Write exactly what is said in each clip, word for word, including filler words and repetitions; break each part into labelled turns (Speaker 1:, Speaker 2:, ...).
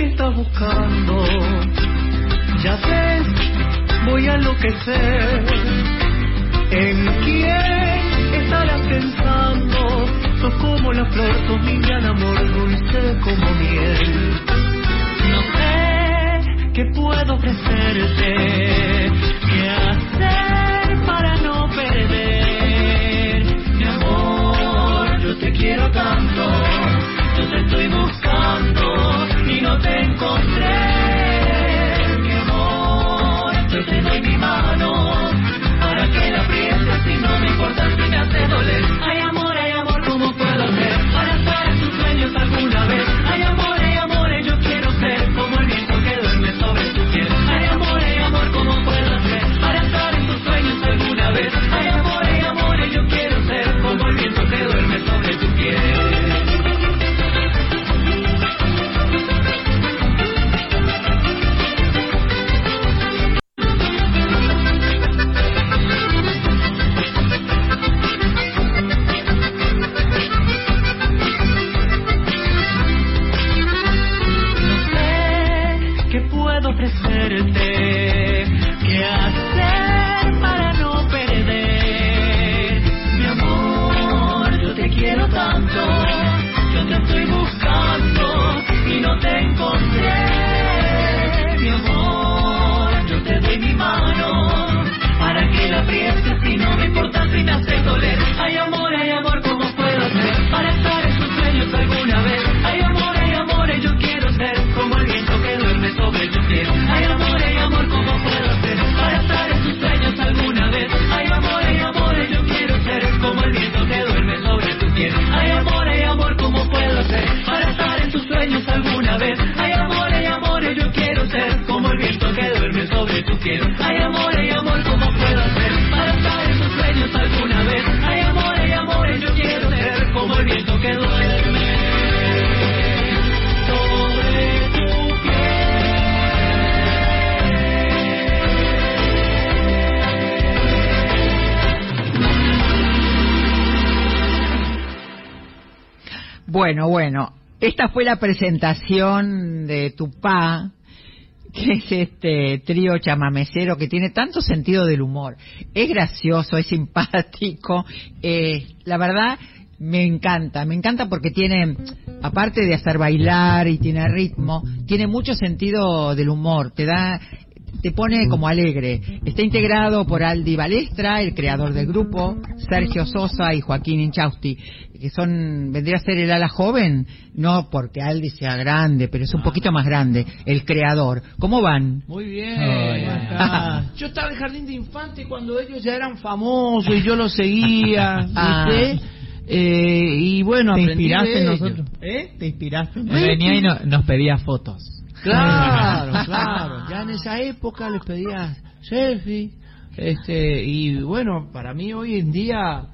Speaker 1: que estás buscando. Ya ves, voy a enloquecer. ¿En quién estarás pensando? Sos como la flor, sos mi gran amor, dulce como miel. No sé qué puedo ofrecerte, qué hacer para no perder. Mi amor, yo te quiero tanto, yo te estoy buscando y no te encontré. Mi amor, yo te doy mi mano para que la aprietes y no me importa si me hace doler. Ay amor, ay amor, ¿cómo puedo hacer para estar en tus sueños alguna vez? Ay amor, ay amor, yo quiero ser como el viento que duerme sobre tu piel. Ay amor, ay amor, ¿cómo puedo hacer para estar en tus sueños alguna vez? Ay amor, ay amor, yo quiero ser como el viento que duerme sobre tu piel. Ofrecerte, qué hacer para no perder. Mi amor, yo te quiero tanto, yo te estoy buscando y no te encontré. Mi amor, yo te doy mi mano para que la aprietes y no me importa si me hace doler. Ay amor, ay amor, ¿cómo puedo hacer para estar en tus sueños alguna vez? Ay amor, ay amor, yo quiero ser como el viento que duerme sobre tu piel. Ay amor, ay amor, ¿cómo puedo hacer para estar en tus sueños alguna vez? Ay amor, ay amor, yo quiero ser como el viento que duerme sobre tu piel. Ay amor, ay amor, ¿cómo puedo hacer para estar en tus sueños alguna vez? Ay amor, ay amor, yo quiero ser como el viento que duerme sobre tu piel. Ay amor, ay amor, ¿cómo puedo hacer para estar en tus sueños alguna vez? Ay amor, ay amor, yo quiero ser como el viento que duerme.
Speaker 2: Bueno, bueno, esta fue la presentación de Tupá, que es este trío chamamecero que tiene tanto sentido del humor. Es gracioso, es simpático, eh, la verdad me encanta, me encanta porque tiene, aparte de hacer bailar y tiene ritmo, tiene mucho sentido del humor, te da... te pone como alegre. Está integrado por Aldi Balestra, el creador del grupo, Sergio Sosa y Joaquín Inchausti, que son, vendría a ser el ala joven, no porque Aldi sea grande, pero es un poquito más grande, el creador. ¿Cómo van?
Speaker 3: Muy bien. Oh, yo estaba en Jardín de Infantes cuando ellos ya eran famosos y yo los seguía,
Speaker 2: ah.
Speaker 3: ¿viste? Eh, y bueno,
Speaker 4: ¿te inspiraste en nosotros?
Speaker 3: ¿Eh?
Speaker 4: ¿Te inspiraste?
Speaker 5: Venía y no, nos pedía fotos.
Speaker 3: Claro, claro. Ya en esa época les pedía selfie. Este, y bueno, para mí hoy en día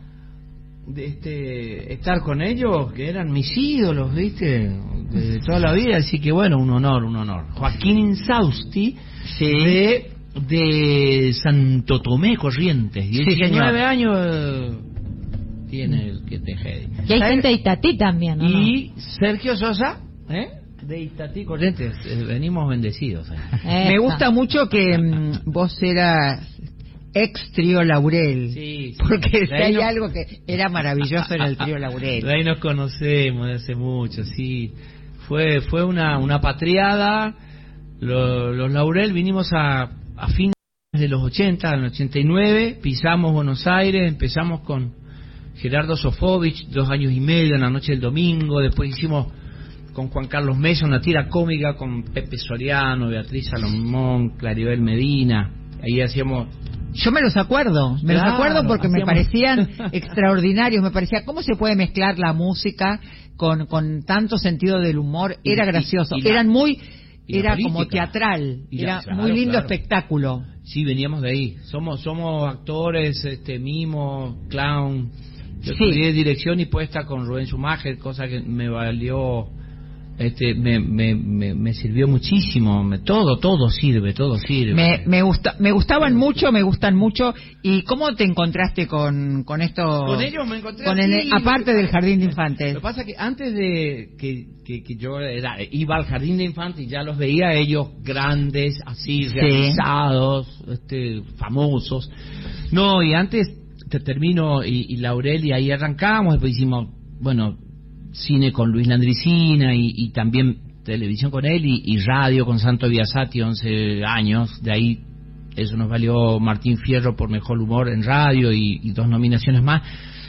Speaker 3: este, estar con ellos, que eran mis ídolos, ¿viste? De toda la vida, así que bueno, un honor, un honor. Joaquín Insausti, sí. de, de Santo Tomé, Corrientes, y
Speaker 2: sí,
Speaker 3: diecinueve años eh, tiene el que te jede.
Speaker 6: Y hay gente de Itatí también, ¿no?
Speaker 3: Y Sergio Sosa, ¿eh? De Itatí, Corrientes, eh, venimos bendecidos. Eh.
Speaker 2: Me gusta mucho que mm, vos eras ex trío Laurel, sí, sí. Porque si hay no... algo que era maravilloso en el trío Laurel.
Speaker 3: De ahí nos conocemos de hace mucho, sí. Fue fue una una patriada. Los, los Laurel vinimos a, a fines de los ochenta, en el ochenta y nueve, pisamos Buenos Aires, empezamos con Gerardo Sofovich, dos años y medio en la noche del domingo, después hicimos con Juan Carlos Mesa una tira cómica con Pepe Soriano, Beatriz Salomón, Claribel Medina, ahí hacíamos...
Speaker 2: Yo me los acuerdo, me claro, los acuerdo porque hacíamos... me parecían extraordinarios, me parecía cómo se puede mezclar la música con, con tanto sentido del humor, era gracioso, y, y la, eran muy... Era como teatral, la, era claro, muy lindo claro. espectáculo.
Speaker 3: Sí, veníamos de ahí, somos somos actores, este mimo, clown. Yo
Speaker 2: sí.
Speaker 3: estudié dirección y puesta con Rubén Schumacher, cosa que me valió Este, me, me, me, me sirvió muchísimo, me, todo, todo sirve, todo sirve.
Speaker 2: Me, me gusta, me gustaban mucho, me gustan mucho. ¿Y cómo te encontraste con, con esto?
Speaker 3: Con ellos me encontré
Speaker 2: con
Speaker 3: así,
Speaker 2: el, aparte del jardín de infantes.
Speaker 3: Lo que pasa es que antes de que, que, que yo era, iba al jardín de infantes y ya los veía ellos grandes, así,
Speaker 2: Sí.
Speaker 3: realizados, este, famosos. No, y antes te termino y, y Laurel y ahí arrancamos, después hicimos, bueno, cine con Luis Landricina y, y también televisión con él y, y radio con Santo Biasati, once años. De ahí eso nos valió Martín Fierro por mejor humor en radio y, y dos nominaciones más.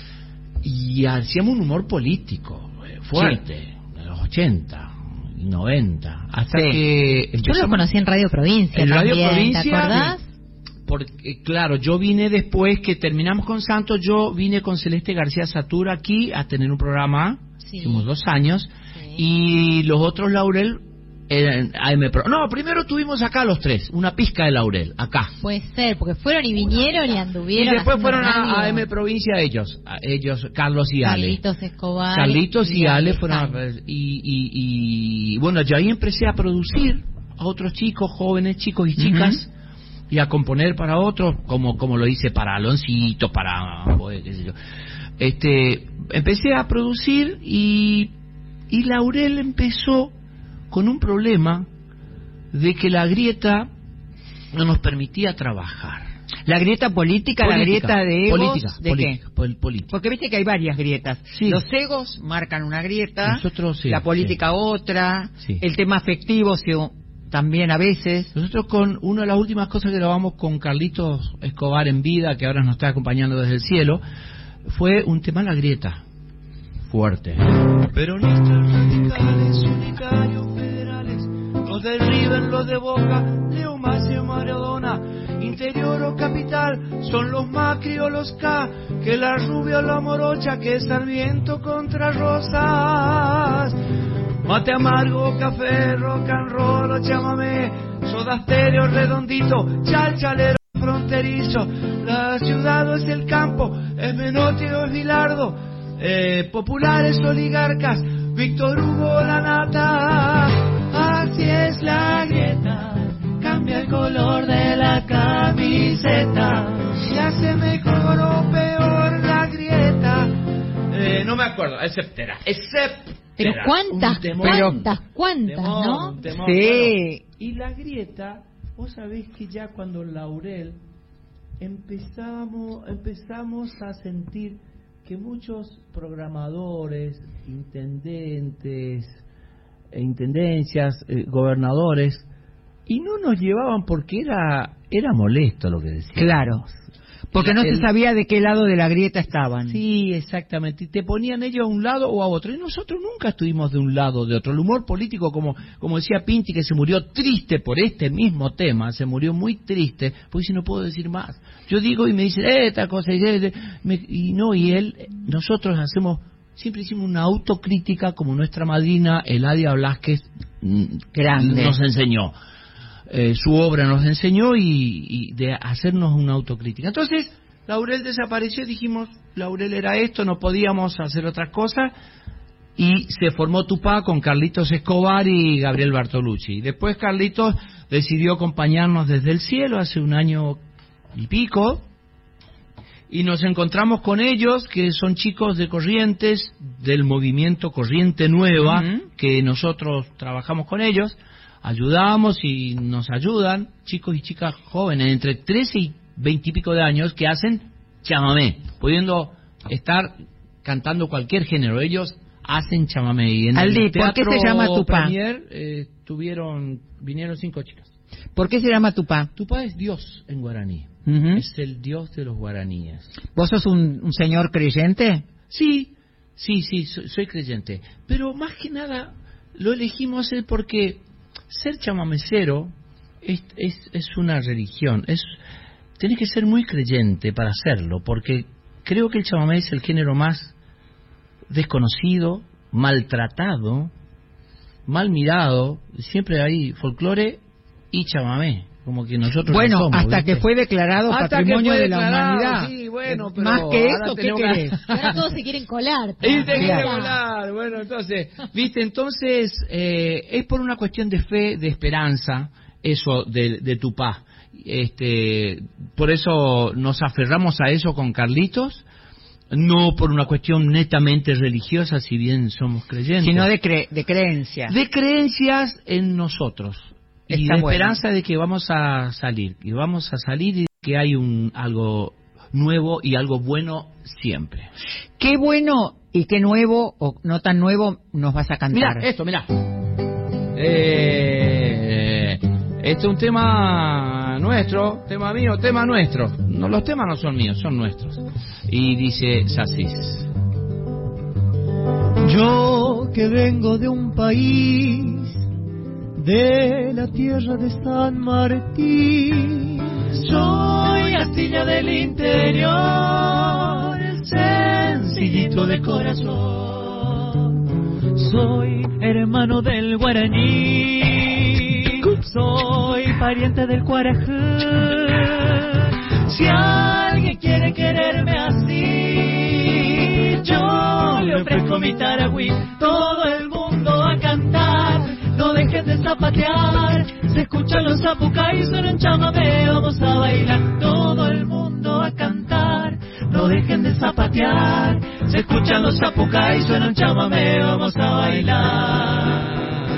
Speaker 3: Y hacíamos un humor político eh, fuerte, sí. En los ochenta y noventa, hasta
Speaker 2: Sí.
Speaker 3: que
Speaker 6: Yo
Speaker 3: empezamos
Speaker 6: lo conocí en Radio Provincia
Speaker 3: en Radio
Speaker 6: también,
Speaker 3: Provincia.
Speaker 6: ¿te acordás?
Speaker 3: Porque, claro, yo vine después que terminamos con Santos, yo vine con Celeste García Satura aquí a tener un programa,
Speaker 6: Sí.
Speaker 3: hicimos dos años,
Speaker 6: Sí.
Speaker 3: y los otros Laurel eran A M Pro. No, primero tuvimos acá los tres, una pizca de Laurel, acá.
Speaker 6: Puede ser, porque fueron y vinieron y
Speaker 3: Y
Speaker 6: anduvieron.
Speaker 3: después
Speaker 6: haciendo
Speaker 3: fueron a,
Speaker 6: radio.
Speaker 3: a M Provincia ellos, a ellos, Carlos y Ale.
Speaker 6: Carlitos Escobar.
Speaker 3: Carlitos y Ale fueron a,
Speaker 6: Alejandro.
Speaker 3: y, y, y bueno, yo ahí empecé a producir a otros chicos, jóvenes, chicos y chicas, y a componer para otros, como como lo hice para Aloncito, para pues, qué sé yo. Este, empecé a producir y y Laurel empezó con un problema de que la grieta no nos permitía trabajar.
Speaker 2: La grieta política, la
Speaker 3: Política,
Speaker 2: grieta de egos,
Speaker 3: política,
Speaker 2: ¿de
Speaker 3: política,
Speaker 2: qué?
Speaker 3: pol- política.
Speaker 2: Porque viste que hay varias grietas.
Speaker 3: Sí.
Speaker 2: Los egos marcan una grieta,
Speaker 3: Nosotros sí,
Speaker 2: la política
Speaker 3: sí.
Speaker 2: otra,
Speaker 3: Sí.
Speaker 2: el tema afectivo sí, también a veces.
Speaker 3: Nosotros con una de las últimas cosas que grabamos con Carlitos Escobar en vida, que ahora nos está acompañando desde el cielo, fue un tema La Grieta. Fuerte. Peronistas radicales, unitarios federales, los de River, los de Boca, Leo Macio, Maradona, interior o capital, son los Macri o los K, que la rubia o la morocha, que Sarmiento contra Rosas. Mate amargo, café, rock and roll o chamamé, soda stereo redondito, chalchalero fronterizo, la ciudad o es el campo, es Menotti o es Bilardo, eh, populares oligarcas, Víctor Hugo la nata, así es la grieta, cambia el color de la camiseta, y hace mejor o peor la grieta, eh, no me acuerdo, etcétera, etcétera.
Speaker 6: Pero cuántas,
Speaker 3: Un temón.
Speaker 6: cuántas, cuántas,
Speaker 3: Temón,
Speaker 6: ¿no?
Speaker 3: un temón,
Speaker 2: Sí.
Speaker 3: bueno. Y la grieta, vos sabés que ya cuando Laurel empezamos, empezamos a sentir que muchos programadores, intendentes, e intendencias, eh, gobernadores, y no nos llevaban porque era era molesto lo que decían.
Speaker 2: Claro. Porque no
Speaker 3: El-
Speaker 2: se sabía de qué lado de la grieta estaban.
Speaker 3: Sí, exactamente. Y te ponían ellos a un lado o a otro. Y nosotros nunca estuvimos de un lado o de otro. El humor político, como como decía Pinti, que se murió triste por este mismo tema, se murió muy triste, porque si no puedo decir más. Yo digo y me dicen, eh, esta cosa, y, eh, me- y no, y él, nosotros hacemos, siempre hicimos una autocrítica como nuestra madrina Eladia Blasquez mm,
Speaker 2: Grande.
Speaker 3: nos enseñó. Eh, su obra nos enseñó y, y de hacernos una autocrítica. Entonces, Laurel desapareció, dijimos, Laurel era esto, no podíamos hacer otras cosas, y se formó Tupá con Carlitos Escobar y Gabriel Bartolucci. Después Carlitos decidió acompañarnos desde el cielo hace un año y pico, y nos encontramos con ellos, que son chicos de Corrientes, del movimiento Corriente Nueva,
Speaker 2: Ujú.
Speaker 3: que nosotros trabajamos con ellos, ayudamos y nos ayudan, chicos y chicas jóvenes, entre trece y veinte y pico de años, que hacen chamamé, pudiendo estar cantando cualquier género. Ellos hacen chamamé. Y en
Speaker 2: Aldi,
Speaker 3: el
Speaker 2: ¿por qué
Speaker 3: teatro
Speaker 2: se llama Tupá?
Speaker 3: Premier, eh, tuvieron, vinieron cinco chicas.
Speaker 2: ¿Por qué se llama Tupá?
Speaker 3: Tupá es Dios en guaraní.
Speaker 2: Ujú.
Speaker 3: Es el Dios de los guaraníes.
Speaker 2: ¿Vos sos un, un señor creyente?
Speaker 3: Sí, sí, sí, soy, soy creyente. Pero más que nada lo elegimos él porque ser chamamecero es, es, es una religión. Es, tenés que ser muy creyente para hacerlo, porque creo que el chamamé es el género más desconocido, maltratado, mal mirado. Siempre hay folclore y chamamé. como que nosotros
Speaker 2: Bueno,
Speaker 3: no somos,
Speaker 2: hasta
Speaker 3: ¿viste?
Speaker 2: que fue declarado
Speaker 3: Hasta
Speaker 2: Patrimonio
Speaker 3: que fue
Speaker 2: de la
Speaker 3: declarado,
Speaker 2: Humanidad.
Speaker 3: sí, bueno, pero
Speaker 2: Más que
Speaker 3: ahora
Speaker 2: esto, ¿qué
Speaker 3: tenemos que-
Speaker 2: querés?
Speaker 6: Ahora todos se quieren colar.
Speaker 3: Y te quiere
Speaker 2: Claro.
Speaker 3: volar. Bueno, entonces, viste, entonces eh, es por una cuestión de fe, de esperanza, eso de, de Tupá. Este, por eso nos aferramos a eso con Carlitos, no por una cuestión netamente religiosa, si bien somos creyentes,
Speaker 2: Sino de, cre de creencia.
Speaker 3: de creencias en nosotros y
Speaker 2: Está
Speaker 3: de
Speaker 2: bueno.
Speaker 3: esperanza de que vamos a salir, y vamos a salir y que hay un algo nuevo y algo bueno siempre.
Speaker 2: ¿Qué bueno y qué nuevo o no tan nuevo nos vas a cantar?
Speaker 3: Mira, esto, mira. Eh, este es un tema nuestro, tema mío, tema nuestro. No, los temas no son míos, son nuestros. Y dice Sassis.
Speaker 1: Yo que vengo de un país, de la tierra de San Martín, soy astilla del interior, sencillito de corazón, soy hermano del guaraní, soy pariente del cuarajá. Si alguien quiere quererme así, yo le ofrezco mi taragüí, todo el mundo a cantar, no dejen de zapatear, se escuchan los zapucay, suena un chamamé, vamos a bailar, todo el mundo a cantar, no dejen de zapatear, se escuchan los zapucay, suena un chamamé, vamos a bailar.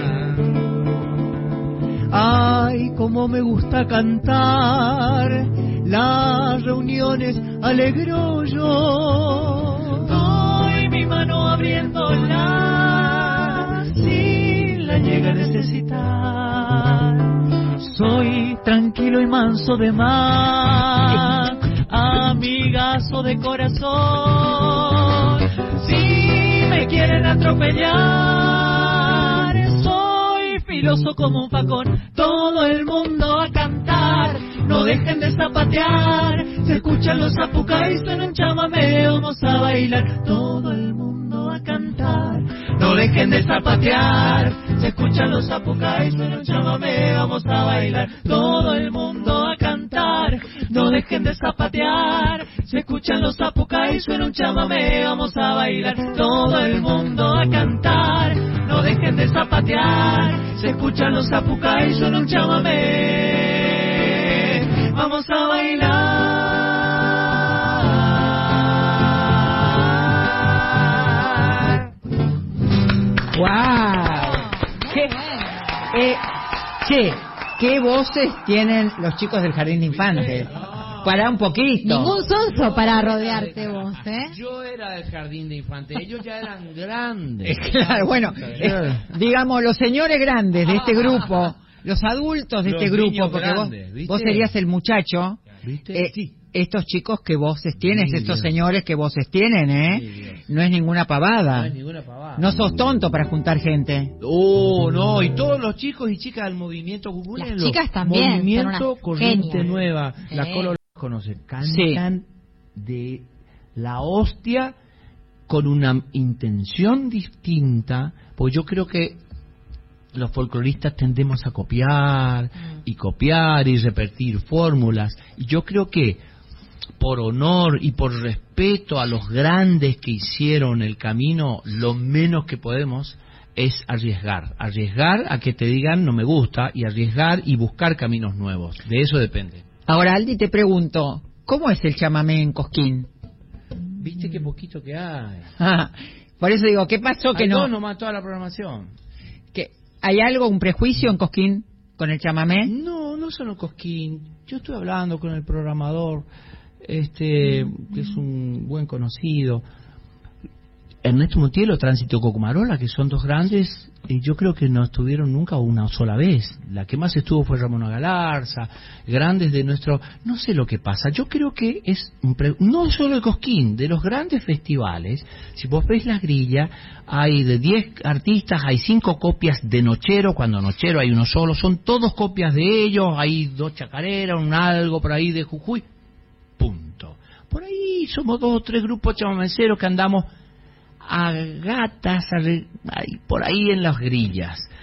Speaker 1: Ay, cómo me gusta cantar, las reuniones alegro yo, doy mi mano abriéndola, si la llega a necesitar, soy tranquilo y manso de mar, amigazo de corazón, si me quieren atropellar, soy filoso como un facón, todo el mundo a cantar, no dejen de zapatear, se escuchan los zapucay, suena un chamamé, vamos a bailar, todo el mundo a cantar, no dejen de zapatear, se escuchan los zapucay, suena un chamamé, vamos a bailar, todo el mundo a cantar, no dejen de zapatear, se escuchan los zapucay, suena un chamamé, vamos a bailar, todo el mundo a cantar, no dejen de zapatear, se escuchan los zapucay, suena un chamamé, vamos a bailar.
Speaker 2: ¡Wow! ¿Qué, eh, che, ¿qué voces tienen los chicos del Jardín de Infantes? Para un poquito.
Speaker 6: Ningún sonso para rodearte vos, ¿eh?
Speaker 3: Yo era del Jardín de Infantes, ellos ya eran grandes.
Speaker 2: Claro, bueno, eh, digamos, los señores grandes de este grupo, los adultos de
Speaker 3: Los
Speaker 2: este grupo,
Speaker 3: niños
Speaker 2: porque
Speaker 3: grandes,
Speaker 2: vos,
Speaker 3: ¿viste?
Speaker 2: vos serías el muchacho,
Speaker 3: ¿Viste?
Speaker 2: eh, estos chicos que voces tienes,
Speaker 3: Muy
Speaker 2: estos
Speaker 3: bien.
Speaker 2: señores que voces tienen,
Speaker 3: Muy
Speaker 2: ¿eh?
Speaker 3: bien.
Speaker 2: No es ninguna
Speaker 3: No
Speaker 2: pavada.
Speaker 3: es ninguna pavada.
Speaker 2: No sos tonto para juntar gente.
Speaker 3: Oh, no, y todos los chicos y chicas del movimiento
Speaker 6: Las
Speaker 3: Google,
Speaker 6: chicas también, son
Speaker 3: Movimiento
Speaker 6: unas
Speaker 3: Corriente
Speaker 6: genias.
Speaker 3: Nueva, la
Speaker 6: Sí.
Speaker 3: Colo las conoce, cantan de la hostia con una intención distinta, pues yo creo que los folcloristas tendemos a copiar y copiar y repetir fórmulas, y yo creo que por honor y por respeto a los grandes que hicieron el camino, lo menos que podemos es arriesgar, arriesgar a que te digan no me gusta, y arriesgar y buscar caminos nuevos, de eso depende.
Speaker 2: Ahora, Aldi, te pregunto, ¿cómo es el chamamé en Cosquín?
Speaker 3: Viste qué poquito que hay.
Speaker 2: Ah, por eso digo, ¿qué pasó que
Speaker 3: Hay
Speaker 2: no?
Speaker 3: dos nomás toda la programación.
Speaker 2: Que ¿hay algo, un prejuicio en Cosquín con el chamamé?
Speaker 3: No, no solo Cosquín. Yo estoy hablando con el programador, este, que es un buen conocido, Ernesto Montiel o Tránsito Cocumarola, que son dos grandes, y yo creo que no estuvieron nunca una sola vez. La que más estuvo fue Ramona Galarza, grandes de nuestro... No sé lo que pasa, yo creo que es... un pre- no solo el Cosquín, de los grandes festivales, si vos ves la grilla, hay de diez artistas, hay cinco copias de Nochero, cuando Nochero hay uno solo, son todos copias de ellos, hay dos chacareras, un algo por ahí de Jujuy, punto. Por ahí somos dos o tres grupos chamameceros que andamos a gatas a re- ahí, por ahí en las grillas.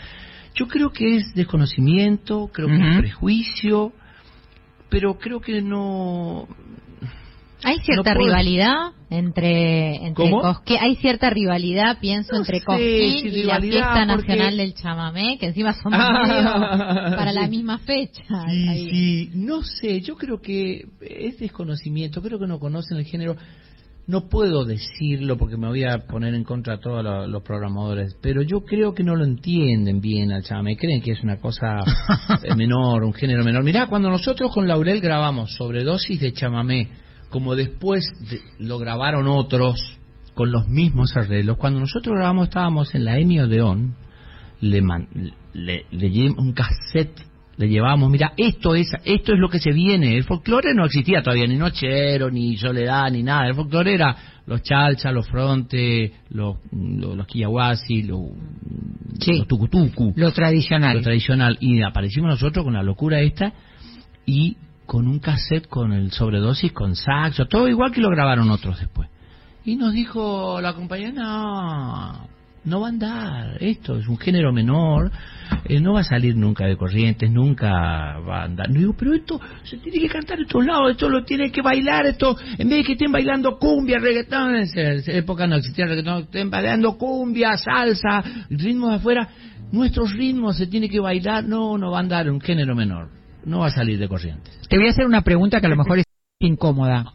Speaker 3: Yo creo que es desconocimiento, creo que
Speaker 2: Uh-huh.
Speaker 3: es prejuicio, pero creo que no...
Speaker 6: Hay cierta
Speaker 3: No puedo-
Speaker 6: rivalidad entre, entre
Speaker 3: ¿Cómo?
Speaker 6: Cosquín, hay cierta rivalidad, pienso,
Speaker 3: No
Speaker 6: entre
Speaker 3: sé
Speaker 6: Cosquín
Speaker 3: si
Speaker 6: y la
Speaker 3: rivalidad,
Speaker 6: fiesta
Speaker 3: porque-
Speaker 6: nacional del chamamé, que encima son
Speaker 3: Ah,
Speaker 6: medio para la
Speaker 3: sí.
Speaker 6: misma fecha.
Speaker 3: Sí,
Speaker 6: Ahí.
Speaker 3: sí, no sé, yo creo que es desconocimiento, creo que no conocen el género. No puedo decirlo porque me voy a poner en contra de todos lo- los programadores, pero yo creo que no lo entienden bien al chamamé, creen que es una cosa eh, menor, un género menor. Mirá, cuando nosotros con Laurel grabamos Sobredosis de chamamé, como después de- lo grabaron otros con los mismos arreglos, cuando nosotros grabamos estábamos en la Ennio Odeón, le, man- le, le llevamos un cassette, le llevamos, mira, esto es esto es lo que se viene. El folclore no existía todavía, ni Nochero, ni Soledad, ni nada. El folclore era los chalcha, los fronte, los los, los quillahuasi, los,
Speaker 2: Sí.
Speaker 3: los tucutucu,
Speaker 2: Lo tradicional.
Speaker 3: lo tradicional. Y aparecimos nosotros con la locura esta y con un cassette con el Sobredosis, con saxo, todo igual que lo grabaron otros después. Y nos dijo la compañía, no, no va a andar, esto es un género menor, eh, no va a salir nunca de Corrientes, nunca va a andar. No digo, pero esto se tiene que cantar en todos lados, esto lo tiene que bailar, esto, en vez de que estén bailando cumbia, reggaetón, en esa época no existía reggaetón, estén bailando cumbia, salsa, ritmos de afuera, nuestros ritmos se tiene que bailar, no, no va a andar un género menor, no va a salir de Corrientes.
Speaker 2: Te voy a hacer una pregunta que a lo mejor es incómoda.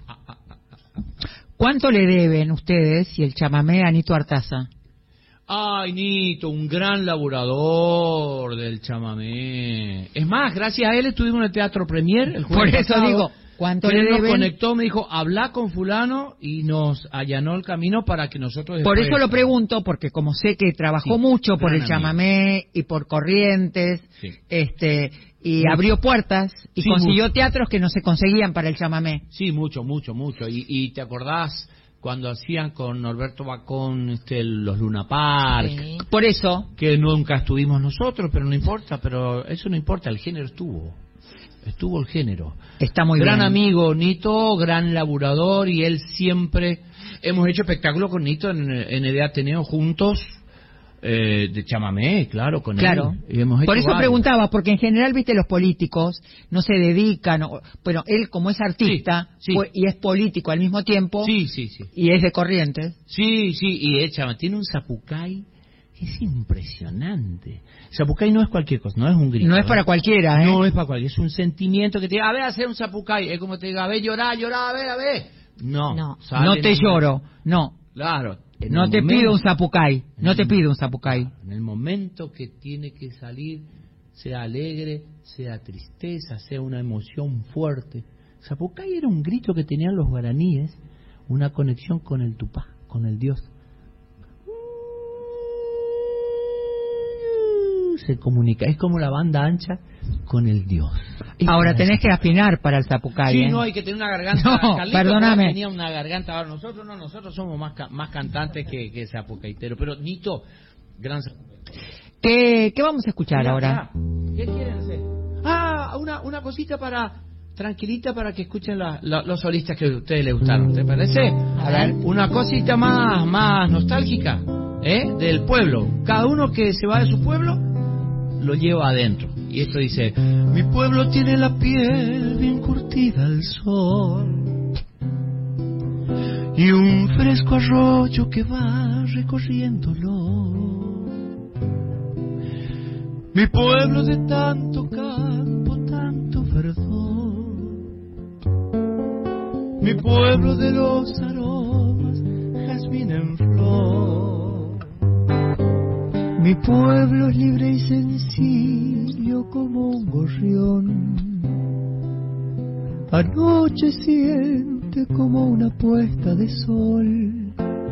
Speaker 2: ¿Cuánto le deben ustedes y el chamamé a Nito Artaza?
Speaker 3: Ay, Nito, un gran laburador del chamamé. Es más, gracias a él estuvimos en el Teatro Premier el
Speaker 2: Por
Speaker 3: jueves
Speaker 2: eso
Speaker 3: pasado,
Speaker 2: digo, ¿cuánto
Speaker 3: que
Speaker 2: le
Speaker 3: él nos
Speaker 2: deben?
Speaker 3: conectó, me dijo, habla con fulano y nos allanó el camino para que nosotros
Speaker 2: Por
Speaker 3: después-
Speaker 2: eso lo pregunto, porque como sé que trabajó
Speaker 3: Sí,
Speaker 2: mucho por
Speaker 3: gran
Speaker 2: el
Speaker 3: amigo.
Speaker 2: chamamé y por Corrientes,
Speaker 3: Sí.
Speaker 2: este, y
Speaker 3: Mucho.
Speaker 2: abrió puertas y
Speaker 3: Sí,
Speaker 2: consiguió
Speaker 3: mucho.
Speaker 2: teatros que no se conseguían para el chamamé.
Speaker 3: Sí, mucho, mucho, mucho. Y, y te acordás cuando hacían con Norberto Bacón este, los Luna Park,
Speaker 6: Sí.
Speaker 2: Por eso,
Speaker 3: que nunca estuvimos nosotros, pero no importa, pero eso no importa, el género estuvo. Estuvo el género.
Speaker 2: está muy
Speaker 3: Gran
Speaker 2: bien.
Speaker 3: amigo Nito, gran laburador, y él siempre... Hemos hecho espectáculos con Nito en, en el Ateneo juntos, eh, de chamamé, claro, con
Speaker 2: Claro.
Speaker 3: él. Y hemos hecho
Speaker 2: Por eso
Speaker 3: varios.
Speaker 2: preguntaba, porque en general, viste, los políticos no se dedican, o- bueno, él como es artista
Speaker 3: Sí, sí.
Speaker 2: fue- y es político al mismo tiempo,
Speaker 3: Sí, sí, sí.
Speaker 2: y es de Corrientes,
Speaker 3: Sí, sí, y el chama tiene un zapucay que es impresionante. Zapucay no es cualquier cosa, no es un grito.
Speaker 2: no es para
Speaker 3: ¿eh?
Speaker 2: cualquiera, ¿eh?
Speaker 3: No es para cualquiera, es un sentimiento que te diga, a ver, hacer un zapucay. Es como te diga, a ver, llorar, llorar, a ver, a ver. No,
Speaker 6: No.
Speaker 3: sale
Speaker 2: No
Speaker 3: en
Speaker 2: te
Speaker 3: el-
Speaker 2: lloro, no,
Speaker 3: Claro. en
Speaker 2: no
Speaker 3: el
Speaker 2: te
Speaker 3: momento-
Speaker 2: pido un zapucay, no te pido un zapucay.
Speaker 3: En el momento que tiene que salir, sea alegre, sea tristeza, sea una emoción fuerte. Zapucay era un grito que tenían los guaraníes, una conexión con el Tupá, con el Dios. Se comunica, es como la banda ancha con el Dios. Es
Speaker 2: Ahora
Speaker 3: como
Speaker 2: tenés
Speaker 3: esa-
Speaker 2: que afinar para el zapucay,
Speaker 3: Sí,
Speaker 2: ¿eh?
Speaker 3: no, hay que tener una garganta.
Speaker 2: No,
Speaker 3: Carlitos
Speaker 2: perdóname.
Speaker 3: tenía una garganta. Ahora nosotros no, nosotros somos más ca- más cantantes que, que zapucaitero. Pero Nito, gran zapucaitero.
Speaker 2: ¿Qué, ¿Qué vamos a escuchar
Speaker 3: Mirá,
Speaker 2: ahora?
Speaker 3: mirá. ¿Qué quieren hacer? Ah, una, una cosita para tranquilita para que escuchen la- la- los solistas que a ustedes les gustaron. ¿Te parece?
Speaker 6: A ver.
Speaker 3: Una cosita más más nostálgica, ¿eh? Del pueblo. Cada uno que se va de su pueblo lo lleva adentro. Y esto dice: mi pueblo tiene la piel bien curtida al sol y un fresco arroyo que va recorriéndolo. Mi pueblo de tanto campo, tanto verdor. Mi pueblo de los aromas, jazmín en flor.
Speaker 1: Mi pueblo es libre y sencillo como un gorrión. Anocheciente como una puesta de sol.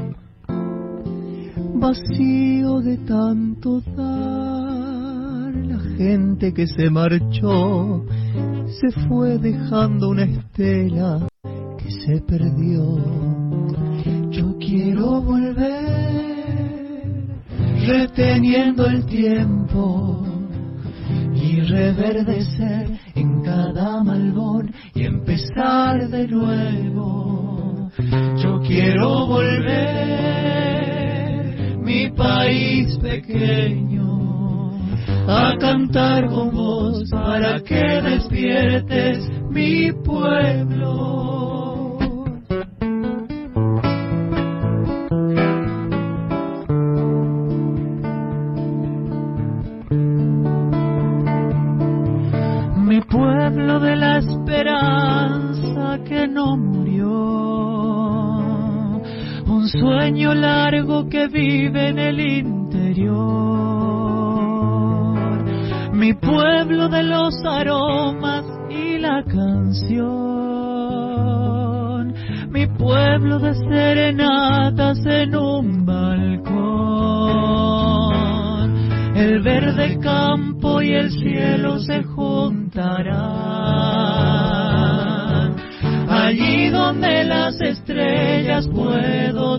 Speaker 1: Vacío de tanto dar, la gente que se marchó se fue dejando una estela que se perdió. Yo quiero volver, reteniendo el tiempo y reverdecer en cada malvón y empezar de nuevo. Yo quiero volver, mi país pequeño, a cantar con vos para que despiertes mi pueblo. Mi pueblo de la esperanza que no murió, un sueño largo que vive en el interior. Mi pueblo de los aromas y la canción, mi pueblo de serenatas en un balcón. El verde campo y el cielo se juntarán, allí donde las estrellas puedo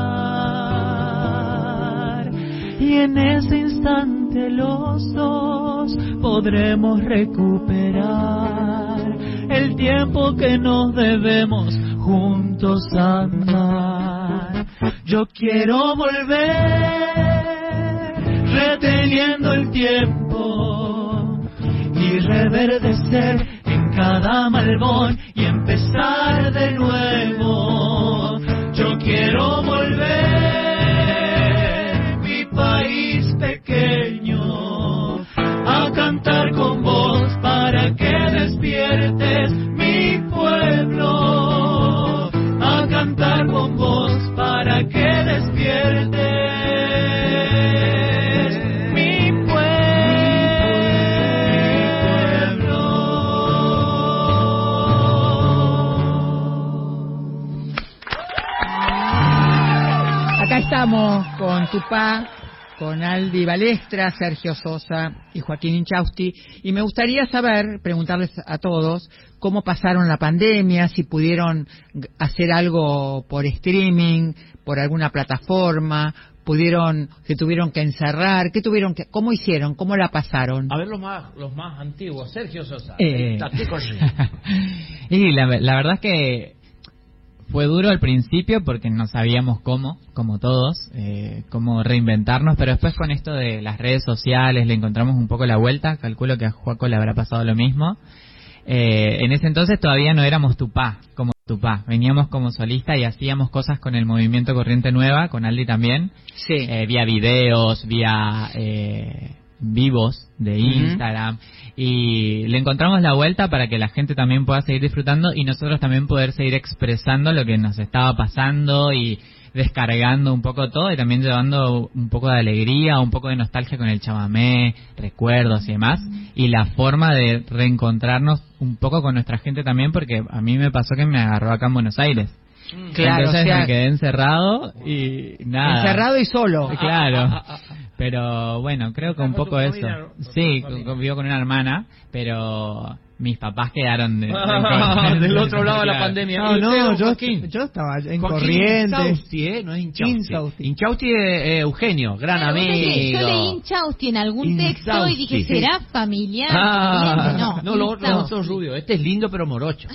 Speaker 1: tocar, y en ese instante los dos podremos recuperar el tiempo que nos debemos juntos andar. Yo quiero volver reteniendo el tiempo y reverdecer en cada malvón y empezar de nuevo. Yo quiero volver, mi país pequeño, a cantar con vos para que despiertes mi pueblo, a cantar con vos para que despiertes mi pueblo.
Speaker 2: Acá estamos con Tupá, con Aldi Balestra, Sergio Sosa y Joaquín Inchausti, y me gustaría saber, preguntarles a todos, cómo pasaron la pandemia, si pudieron hacer algo por streaming, por alguna plataforma, pudieron, se tuvieron que encerrar, qué tuvieron que, cómo hicieron, cómo la pasaron.
Speaker 3: A ver los más los más antiguos, Sergio Sosa.
Speaker 5: Eh.
Speaker 3: Date con él.
Speaker 5: Y la, la verdad es que fue duro al principio porque no sabíamos cómo, como todos, eh, cómo reinventarnos, pero después con esto de las redes sociales le encontramos un poco la vuelta. Calculo que a Joaco le habrá pasado lo mismo. Eh, en ese entonces todavía no éramos Tupá, como Tupá. Veníamos como solista y hacíamos cosas con el movimiento Corriente Nueva, con Aldi también.
Speaker 2: Sí.
Speaker 5: Eh, vía videos, vía eh, vivos de Instagram. Uh-huh. Y le encontramos la vuelta para que la gente también pueda seguir disfrutando y nosotros también poder seguir expresando lo que nos estaba pasando y descargando un poco todo y también llevando un poco de alegría, un poco de nostalgia con el chamamé, recuerdos y demás, y la forma de reencontrarnos un poco con nuestra gente también, porque a mí me pasó que me agarró acá en Buenos Aires.
Speaker 2: Claro,
Speaker 5: entonces
Speaker 2: o sea,
Speaker 5: me quedé encerrado y nada.
Speaker 2: Encerrado y solo.
Speaker 5: Claro. Pero bueno, creo que un poco eso. Sí, vivo con una hermana, pero mis papás quedaron de, de
Speaker 3: del otro lado de la
Speaker 5: claro.
Speaker 3: pandemia.
Speaker 4: No, no, yo,
Speaker 3: Joaquín.
Speaker 4: yo estaba en
Speaker 3: Joaquín
Speaker 4: Corrientes.
Speaker 3: Inchausti, ¿eh? No es Inchausti.
Speaker 4: Inchausti.
Speaker 3: Inchausti es eh, Eugenio, gran
Speaker 6: Claro,
Speaker 3: amigo.
Speaker 6: vos sabés que yo leí Inchausti en algún texto
Speaker 3: Inchausti,
Speaker 6: y dije,
Speaker 3: sí.
Speaker 6: ¿será familiar?
Speaker 3: Ah,
Speaker 6: no,
Speaker 3: no, los otros
Speaker 6: Inchausti.
Speaker 3: son rubios. Este es lindo pero morocho.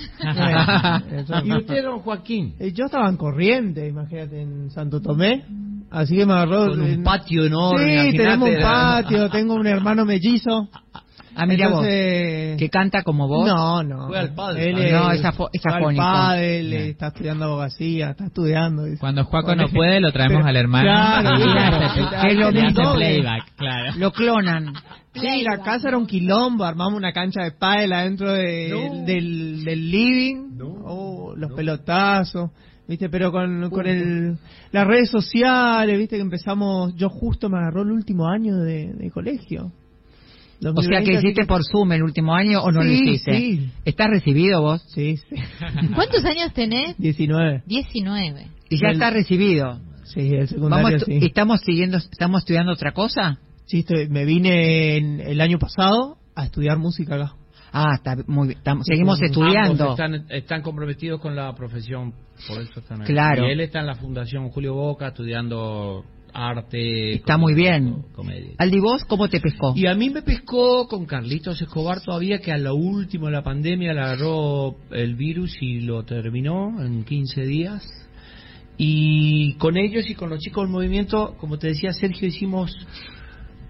Speaker 3: ¿Y usted, don Joaquín?
Speaker 4: Eh, Yo estaba en Corrientes, imagínate, en Santo Tomé. Así que me agarró.
Speaker 3: Con un
Speaker 4: en-
Speaker 3: patio enorme.
Speaker 4: Sí,
Speaker 3: imagínate,
Speaker 4: tenemos un
Speaker 3: la-
Speaker 4: patio, tengo un hermano mellizo.
Speaker 2: Ah, mira
Speaker 4: Entonces,
Speaker 2: vos, que canta como vos.
Speaker 4: No, no.
Speaker 3: Fue al pádel.
Speaker 4: Él
Speaker 3: Ah,
Speaker 4: es-
Speaker 2: no, es afo- es
Speaker 4: fue al
Speaker 2: afónico.
Speaker 4: pádel,
Speaker 5: Bien.
Speaker 4: está estudiando abogacía, está estudiando. dice.
Speaker 5: Cuando Joaco no puede, lo traemos
Speaker 4: Pero-
Speaker 5: al hermano.
Speaker 4: Claro,
Speaker 5: y
Speaker 4: claro.
Speaker 5: hace-
Speaker 4: Que es lo
Speaker 5: le hace
Speaker 4: mismo.
Speaker 5: playback, claro.
Speaker 2: Lo clonan.
Speaker 4: Sí, la casa era un quilombo, armamos una cancha de pádel adentro de-
Speaker 3: No.
Speaker 4: del, del living,
Speaker 3: No.
Speaker 4: oh, los pelotazos, viste, pero con, con el, las redes sociales, viste que empezamos, yo justo me agarró el último año de, de colegio.
Speaker 2: O sea, que hiciste por Zoom el último año o no lo
Speaker 4: Sí,
Speaker 2: hiciste.
Speaker 4: sí.
Speaker 2: ¿Estás recibido vos?
Speaker 4: Sí, sí.
Speaker 6: ¿Cuántos años tenés?
Speaker 4: diecinueve.
Speaker 6: diecinueve.
Speaker 2: Y ya
Speaker 4: El-
Speaker 2: estás recibido.
Speaker 4: Sí, el
Speaker 2: Vamos,
Speaker 4: secundario
Speaker 2: estu-
Speaker 4: sí.
Speaker 2: estamos siguiendo, estamos estudiando otra cosa.
Speaker 4: Sí, estoy- me vine en- el año pasado a estudiar música acá.
Speaker 2: Ah, está muy bien. Estamos- seguimos
Speaker 4: Ambos
Speaker 2: estudiando.
Speaker 3: Ambos están, están comprometidos con la profesión, por eso están ahí.
Speaker 2: Claro.
Speaker 3: Y él está en la Fundación Julio Boca estudiando arte.
Speaker 2: Está muy bien.
Speaker 3: co- Comedia.
Speaker 2: Aldi, ¿vos cómo te pescó?
Speaker 3: Y a mí me pescó con Carlitos Escobar todavía, que a lo último de la pandemia le agarró el virus y lo terminó en quince días. Y con ellos y con los chicos del movimiento, como te decía Sergio, hicimos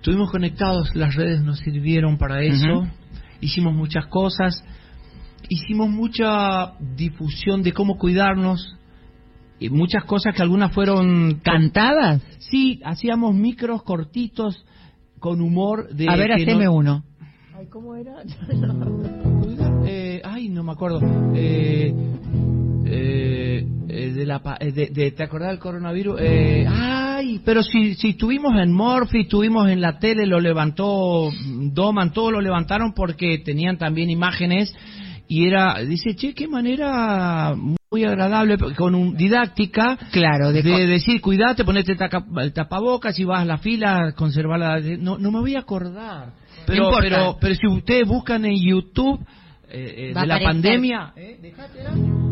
Speaker 3: estuvimos conectados, las redes nos sirvieron para eso, uh-huh. hicimos muchas cosas, hicimos mucha difusión de cómo cuidarnos, y muchas cosas que algunas fueron...
Speaker 2: ¿Cantadas?
Speaker 3: Sí, hacíamos micros cortitos con humor de...
Speaker 2: A ver, haceme no... uno.
Speaker 4: Ay, ¿cómo era?
Speaker 3: eh, ay, no me acuerdo. Eh, eh, eh, de la, de, de, ¿te acordás del coronavirus? Eh, ay, pero si, si estuvimos en Morphy, estuvimos en la tele, lo levantó Doman, todo lo levantaron porque tenían también imágenes y era, dice, che, qué manera muy agradable, con un, didáctica,
Speaker 2: claro, de,
Speaker 3: de
Speaker 2: co-
Speaker 3: decir, cuidate, ponete taca, el tapabocas, si vas a la fila, conservarla, no, no me voy a acordar. Pero,
Speaker 2: no
Speaker 3: pero, pero si ustedes buscan en YouTube eh, eh, de la pandemia, ¿eh? ¿Dejátera?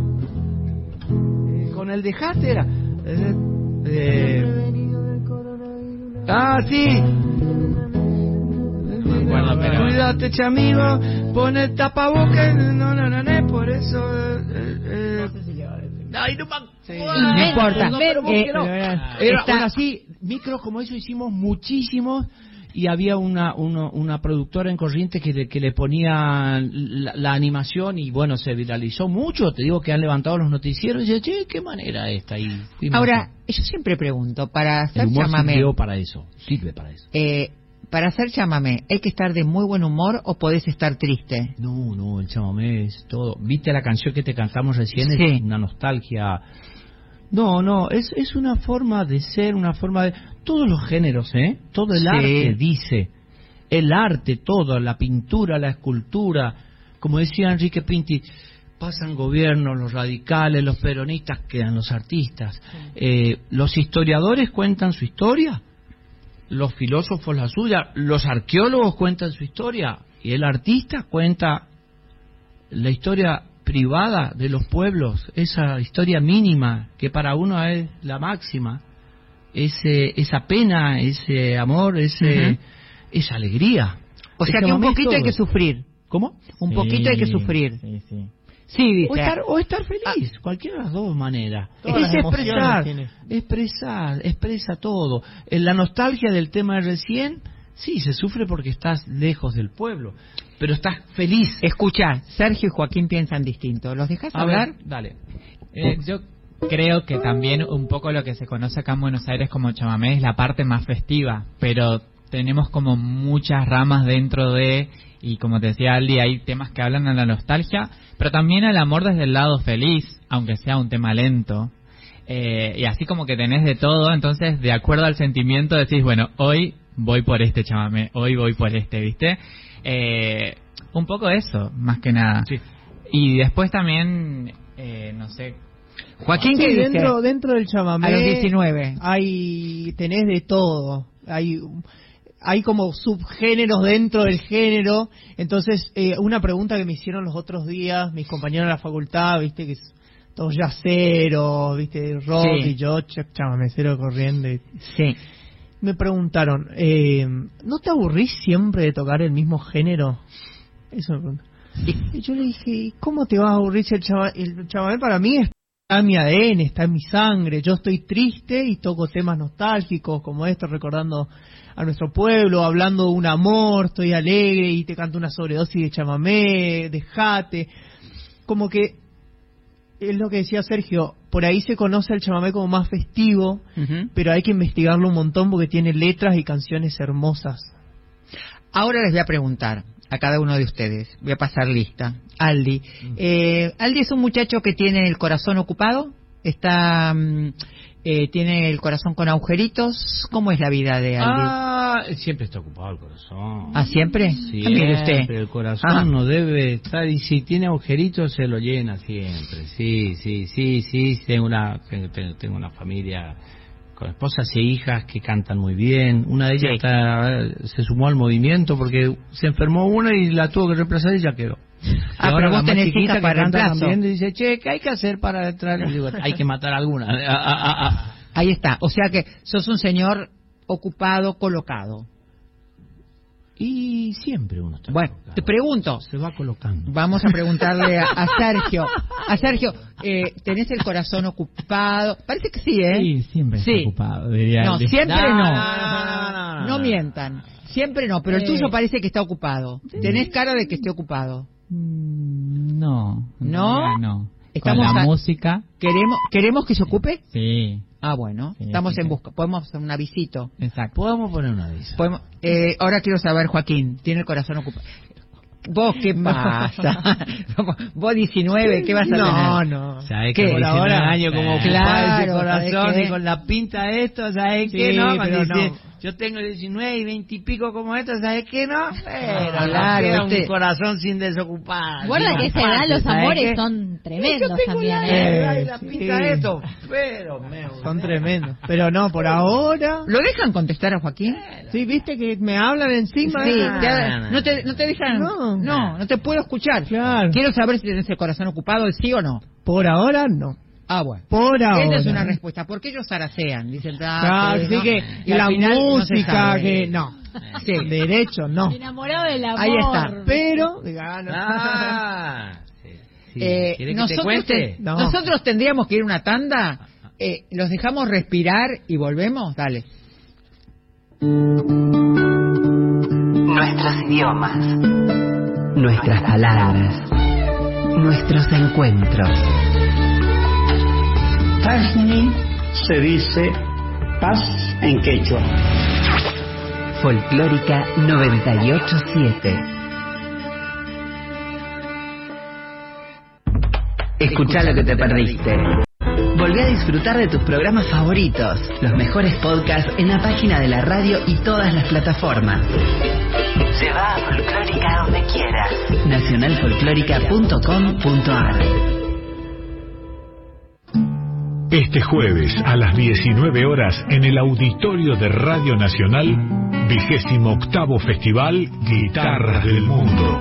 Speaker 3: Eh, con el dejátera. Eh, eh, ah, sí. Bueno, pero... Cuídate, chamigo, pon el tapabocas, no, no, no, no, por eso... Eh, eh, ay, no,
Speaker 2: sí. no importa.
Speaker 3: No, pero
Speaker 2: eh,
Speaker 3: no.
Speaker 2: Era,
Speaker 3: está... así, micros como eso hicimos muchísimos. Y había una uno, una productora en Corrientes que le, que le ponía la, la animación y bueno, se viralizó mucho. Te digo que han levantado los noticieros y dice, che, qué manera esta. Y
Speaker 2: ahora, yo siempre pregunto, para hacer
Speaker 3: el humor
Speaker 2: chamamé...
Speaker 3: sirve para eso, sirve para eso.
Speaker 2: Eh, para hacer chamamé, ¿hay que estar de muy buen humor o podés estar triste?
Speaker 3: No, no, el chamamé es todo. ¿Viste la canción que te cantamos recién?
Speaker 2: Sí.
Speaker 3: Es una nostalgia... No, no, es, es una forma de ser, una forma de... Todos los géneros, ¿eh? Todo el
Speaker 2: sí.
Speaker 3: arte dice. El arte, todo, la pintura, la escultura. Como decía Enrique Pinti, pasan gobiernos, los radicales, los peronistas, quedan los artistas. Sí. Eh, los historiadores cuentan su historia, los filósofos la suya, los arqueólogos cuentan su historia, y el artista cuenta la historia privada de los pueblos, esa historia mínima que para uno es la máxima, ese esa pena, ese amor, ese uh-huh. esa alegría.
Speaker 2: O sea
Speaker 3: ese
Speaker 2: que un poquito
Speaker 3: todo.
Speaker 2: hay que sufrir.
Speaker 3: ¿Cómo?
Speaker 2: Un
Speaker 5: sí,
Speaker 2: poquito hay que sufrir.
Speaker 5: Sí, sí.
Speaker 2: Sí, dice.
Speaker 3: O estar, o estar feliz, ah, cualquiera de las dos maneras.
Speaker 4: Es
Speaker 3: expresar, expresar, expresa todo. En la nostalgia del tema de recién, sí, se sufre porque estás lejos del pueblo, pero estás feliz.
Speaker 2: Escucha, Sergio y Joaquín piensan distinto. ¿Los dejas
Speaker 3: A
Speaker 2: hablar?
Speaker 3: ver, dale.
Speaker 5: Eh, yo creo que también un poco lo que se conoce acá en Buenos Aires como chamamé es la parte más festiva, pero tenemos como muchas ramas dentro de, y como te decía Aldi, hay temas que hablan a la nostalgia, pero también al amor desde el lado feliz, aunque sea un tema lento. Eh, y así como que tenés de todo, entonces de acuerdo al sentimiento decís, bueno, hoy voy por este chamamé, hoy voy por este, ¿viste? Eh, un poco eso, más que nada.
Speaker 3: Sí.
Speaker 5: Y después también, eh, no sé...
Speaker 2: Joaquín,
Speaker 4: sí,
Speaker 2: ¿qué dice?
Speaker 4: dentro, dentro del chamamé
Speaker 2: a los diecinueve
Speaker 4: hay, tenés de todo. Hay... Hay como subgéneros dentro del género. Entonces, eh, una pregunta que me hicieron los otros días mis compañeros de la facultad, viste, que es todos yaceros, viste, rock
Speaker 2: sí.
Speaker 4: y yo, chamamecero corriendo.
Speaker 2: Sí.
Speaker 4: Me preguntaron, eh, ¿no te aburrís siempre de tocar el mismo género? Eso me preguntaron. Sí. Y yo le dije, ¿cómo te vas a aburrir si el chamamé, el chamamé para mí está en mi A D N, está en mi sangre? Yo estoy triste y toco temas nostálgicos como esto, recordando a nuestro pueblo, hablando de un amor, estoy alegre y te canto una sobredosis de chamamé, dejate. Como que es lo que decía Sergio, por ahí se conoce el chamamé como más festivo, uh-huh. pero hay que investigarlo un montón porque tiene letras y canciones hermosas.
Speaker 2: Ahora les voy a preguntar a cada uno de ustedes, voy a pasar lista. Aldi, uh-huh. eh, Aldi es un muchacho que tiene el corazón ocupado, está... Um, Eh, tiene el corazón con agujeritos. ¿Cómo es la vida de Aldi?
Speaker 3: Ah, siempre está ocupado el corazón.
Speaker 2: ¿Ah, siempre?
Speaker 3: Sí,
Speaker 2: ah, mire usted.
Speaker 3: El corazón
Speaker 2: ah.
Speaker 3: no debe estar, y si tiene agujeritos se lo llena siempre. Sí, sí, sí, sí. Tengo una, tengo una familia con esposas e hijas que cantan muy bien. Una de ellas sí. está, se sumó al movimiento porque se enfermó una y la tuvo que reemplazar y ya quedó.
Speaker 2: Ah, pero vos tenés hijas para reemplazo.
Speaker 3: También dice, che, ¿qué hay que hacer para entrar? Y digo, hay que matar a alguna. Ah, ah, ah.
Speaker 2: Ahí está. O sea que sos un señor ocupado, colocado.
Speaker 3: Y siempre uno está
Speaker 2: Bueno,
Speaker 3: colocado.
Speaker 2: Te pregunto.
Speaker 3: Se va colocando.
Speaker 2: Vamos a preguntarle a, a Sergio. A Sergio, eh, ¿tenés el corazón ocupado? Parece que sí, ¿eh?
Speaker 5: Sí, siempre
Speaker 2: sí.
Speaker 5: está ocupado, diría.
Speaker 2: No, siempre no.
Speaker 3: No, no, no, no,
Speaker 2: No, no mientan. Siempre no, pero el
Speaker 4: Eh.
Speaker 2: tuyo parece que está ocupado. Tenés cara de que esté ocupado.
Speaker 5: Mm, No. en
Speaker 2: ¿No?
Speaker 5: realidad No.
Speaker 2: Estamos
Speaker 5: Con la
Speaker 2: a-
Speaker 5: música,
Speaker 2: ¿Queremos, ¿Queremos que se ocupe?
Speaker 5: sí.
Speaker 2: Ah, bueno.
Speaker 5: Sí,
Speaker 2: Estamos
Speaker 5: sí,
Speaker 2: en
Speaker 5: sí.
Speaker 2: busca. Podemos hacer un avisito.
Speaker 5: Exacto.
Speaker 3: Podemos poner una aviso.
Speaker 2: Podemos, eh, ahora quiero saber, Joaquín, tiene el corazón ocupado. ¿Vos qué pasa? Vos diecinueve, ¿qué vas a
Speaker 4: No,
Speaker 2: tener?
Speaker 4: no.
Speaker 3: ¿Sabés
Speaker 2: ¿Qué?
Speaker 3: que
Speaker 2: Por
Speaker 3: diecinueve
Speaker 2: ahora?
Speaker 3: años como
Speaker 2: Claro,
Speaker 3: ocupar ese
Speaker 2: ¿sabés
Speaker 3: corazón
Speaker 2: qué?
Speaker 3: y con la pinta de esto, ¿sabes
Speaker 4: Sí,
Speaker 3: qué? No,
Speaker 4: pero
Speaker 3: cuando dice,
Speaker 4: no.
Speaker 3: yo tengo diecinueve y veinte y pico como esto, ¿sabes qué? No, pero
Speaker 2: claro,
Speaker 3: queda
Speaker 2: este-
Speaker 3: un corazón sin desocupar.
Speaker 6: Guarda
Speaker 3: sin
Speaker 6: que a esa
Speaker 3: aparte,
Speaker 6: edad los
Speaker 3: ¿sabes
Speaker 6: amores
Speaker 3: qué?
Speaker 6: son tremendos
Speaker 3: Yo tengo
Speaker 6: también,
Speaker 3: la
Speaker 6: ¿eh?
Speaker 3: edad y la
Speaker 4: Sí.
Speaker 3: pinta de esto, pero me
Speaker 4: Son tremendos. Pero no, por ahora...
Speaker 2: ¿Lo dejan contestar a Joaquín?
Speaker 4: Sí, viste que me hablan encima.
Speaker 2: Sí,
Speaker 4: ¿eh?
Speaker 2: te- no, te, no te dejan.
Speaker 4: No.
Speaker 2: no, no te puedo escuchar.
Speaker 4: Claro.
Speaker 2: Quiero saber si tenés el corazón ocupado, sí o no.
Speaker 4: Por ahora no.
Speaker 2: Ah, bueno.
Speaker 4: Por ahora.
Speaker 2: Esa es una respuesta. ¿Por qué ellos zaracean? Dicen, ah,
Speaker 4: Claro,
Speaker 2: que
Speaker 4: sí
Speaker 2: no.
Speaker 4: que
Speaker 2: Y al
Speaker 4: la
Speaker 2: final no se
Speaker 4: música
Speaker 2: sabe.
Speaker 4: que no.
Speaker 2: Sí.
Speaker 4: Derecho no.
Speaker 6: Enamorado del amor.
Speaker 2: Ahí está.
Speaker 4: Pero, diga, ah, no.
Speaker 3: Ah, sí. Sí.
Speaker 2: Eh,
Speaker 3: ¿Quieres que te
Speaker 2: nosotros,
Speaker 3: cuente?
Speaker 2: te-
Speaker 4: No.
Speaker 2: nosotros tendríamos que ir a una tanda. Eh, ¿Los dejamos respirar y volvemos? Dale.
Speaker 7: Nuestros idiomas, nuestras palabras, nuestros encuentros.
Speaker 8: Tasni se dice paz en quechua.
Speaker 7: Folclórica noventa y ocho siete. Escuchá lo que te perdiste. Volví a disfrutar de tus programas favoritos, los mejores podcasts en la página de la radio y todas las plataformas. Lleva a Folclórica donde quieras. nacional folclórica punto com punto a r.
Speaker 9: Este jueves a las diecinueve horas en el auditorio de Radio Nacional, vigésimo octavo Festival Guitarras del Mundo.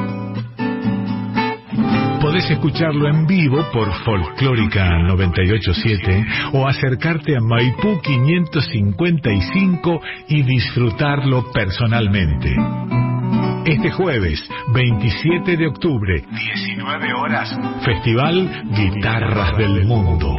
Speaker 9: Podés escucharlo en vivo por Folclórica noventa y ocho siete o acercarte a Maipú quinientos cincuenta y cinco y disfrutarlo personalmente. Este jueves, veintisiete de octubre, diecinueve horas, Festival Guitarras del Mundo.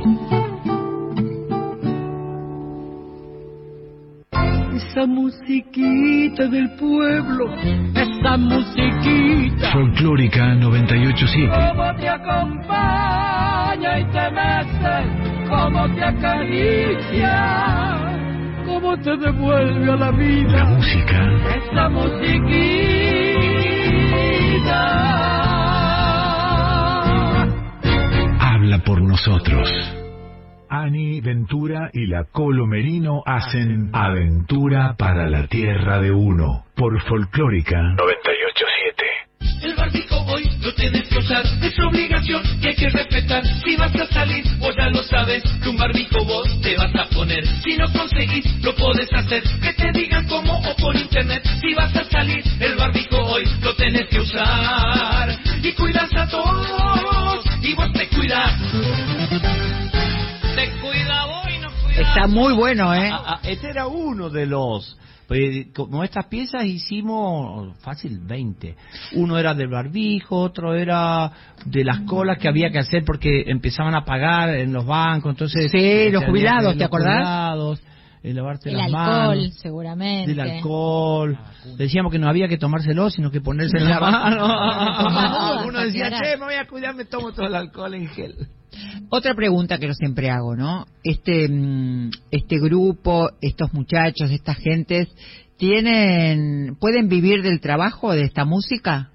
Speaker 1: Esa musiquita del pueblo, esa musiquita,
Speaker 9: Folclórica noventa y ocho siete.
Speaker 1: cómo te acompaña y te mece, cómo te acaricia, cómo te devuelve a la
Speaker 9: La
Speaker 1: vida,
Speaker 9: música
Speaker 1: esa musiquita.
Speaker 9: habla por nosotros. Ani Ventura y la Colo Merino hacen Aventura para la Tierra de Uno por Folclórica noventa y ocho siete.
Speaker 10: El barbijo hoy lo tienes que usar, es obligación que hay que respetar. Si vas a salir, vos ya lo sabes, que un barbijo vos te vas a poner. Si no conseguís, lo podés hacer, que te digan cómo o por internet. Si vas a salir, el barbijo hoy lo tenés que usar. Y cuidas a todos, y vos te cuidas. Te cuida vos y no cuidas.
Speaker 2: Está muy bueno, ¿eh?
Speaker 3: Ah, ah, este era uno de los... Pues, como estas piezas hicimos fácil veinte. Uno era del barbijo, otro era de las colas que había que hacer porque empezaban a pagar en los bancos. Entonces,
Speaker 2: Sí,
Speaker 3: eh,
Speaker 2: los
Speaker 3: había
Speaker 2: jubilados,
Speaker 3: que-
Speaker 2: ¿te acordás?
Speaker 3: Los jubilados, el lavarte
Speaker 6: El
Speaker 3: las
Speaker 6: alcohol,
Speaker 3: manos.
Speaker 6: seguramente.
Speaker 3: Del alcohol. Decíamos que no había que tomárselo, sino que ponerse en la
Speaker 6: Por las
Speaker 3: mano.
Speaker 6: dudas,
Speaker 3: Uno decía,
Speaker 6: aclarar.
Speaker 3: che, me voy a cuidar, me tomo todo el alcohol en gel.
Speaker 2: Otra pregunta que yo siempre hago, ¿no? Este, mm, este grupo, estos muchachos, estas gentes, ¿tienen, pueden vivir del trabajo de esta música?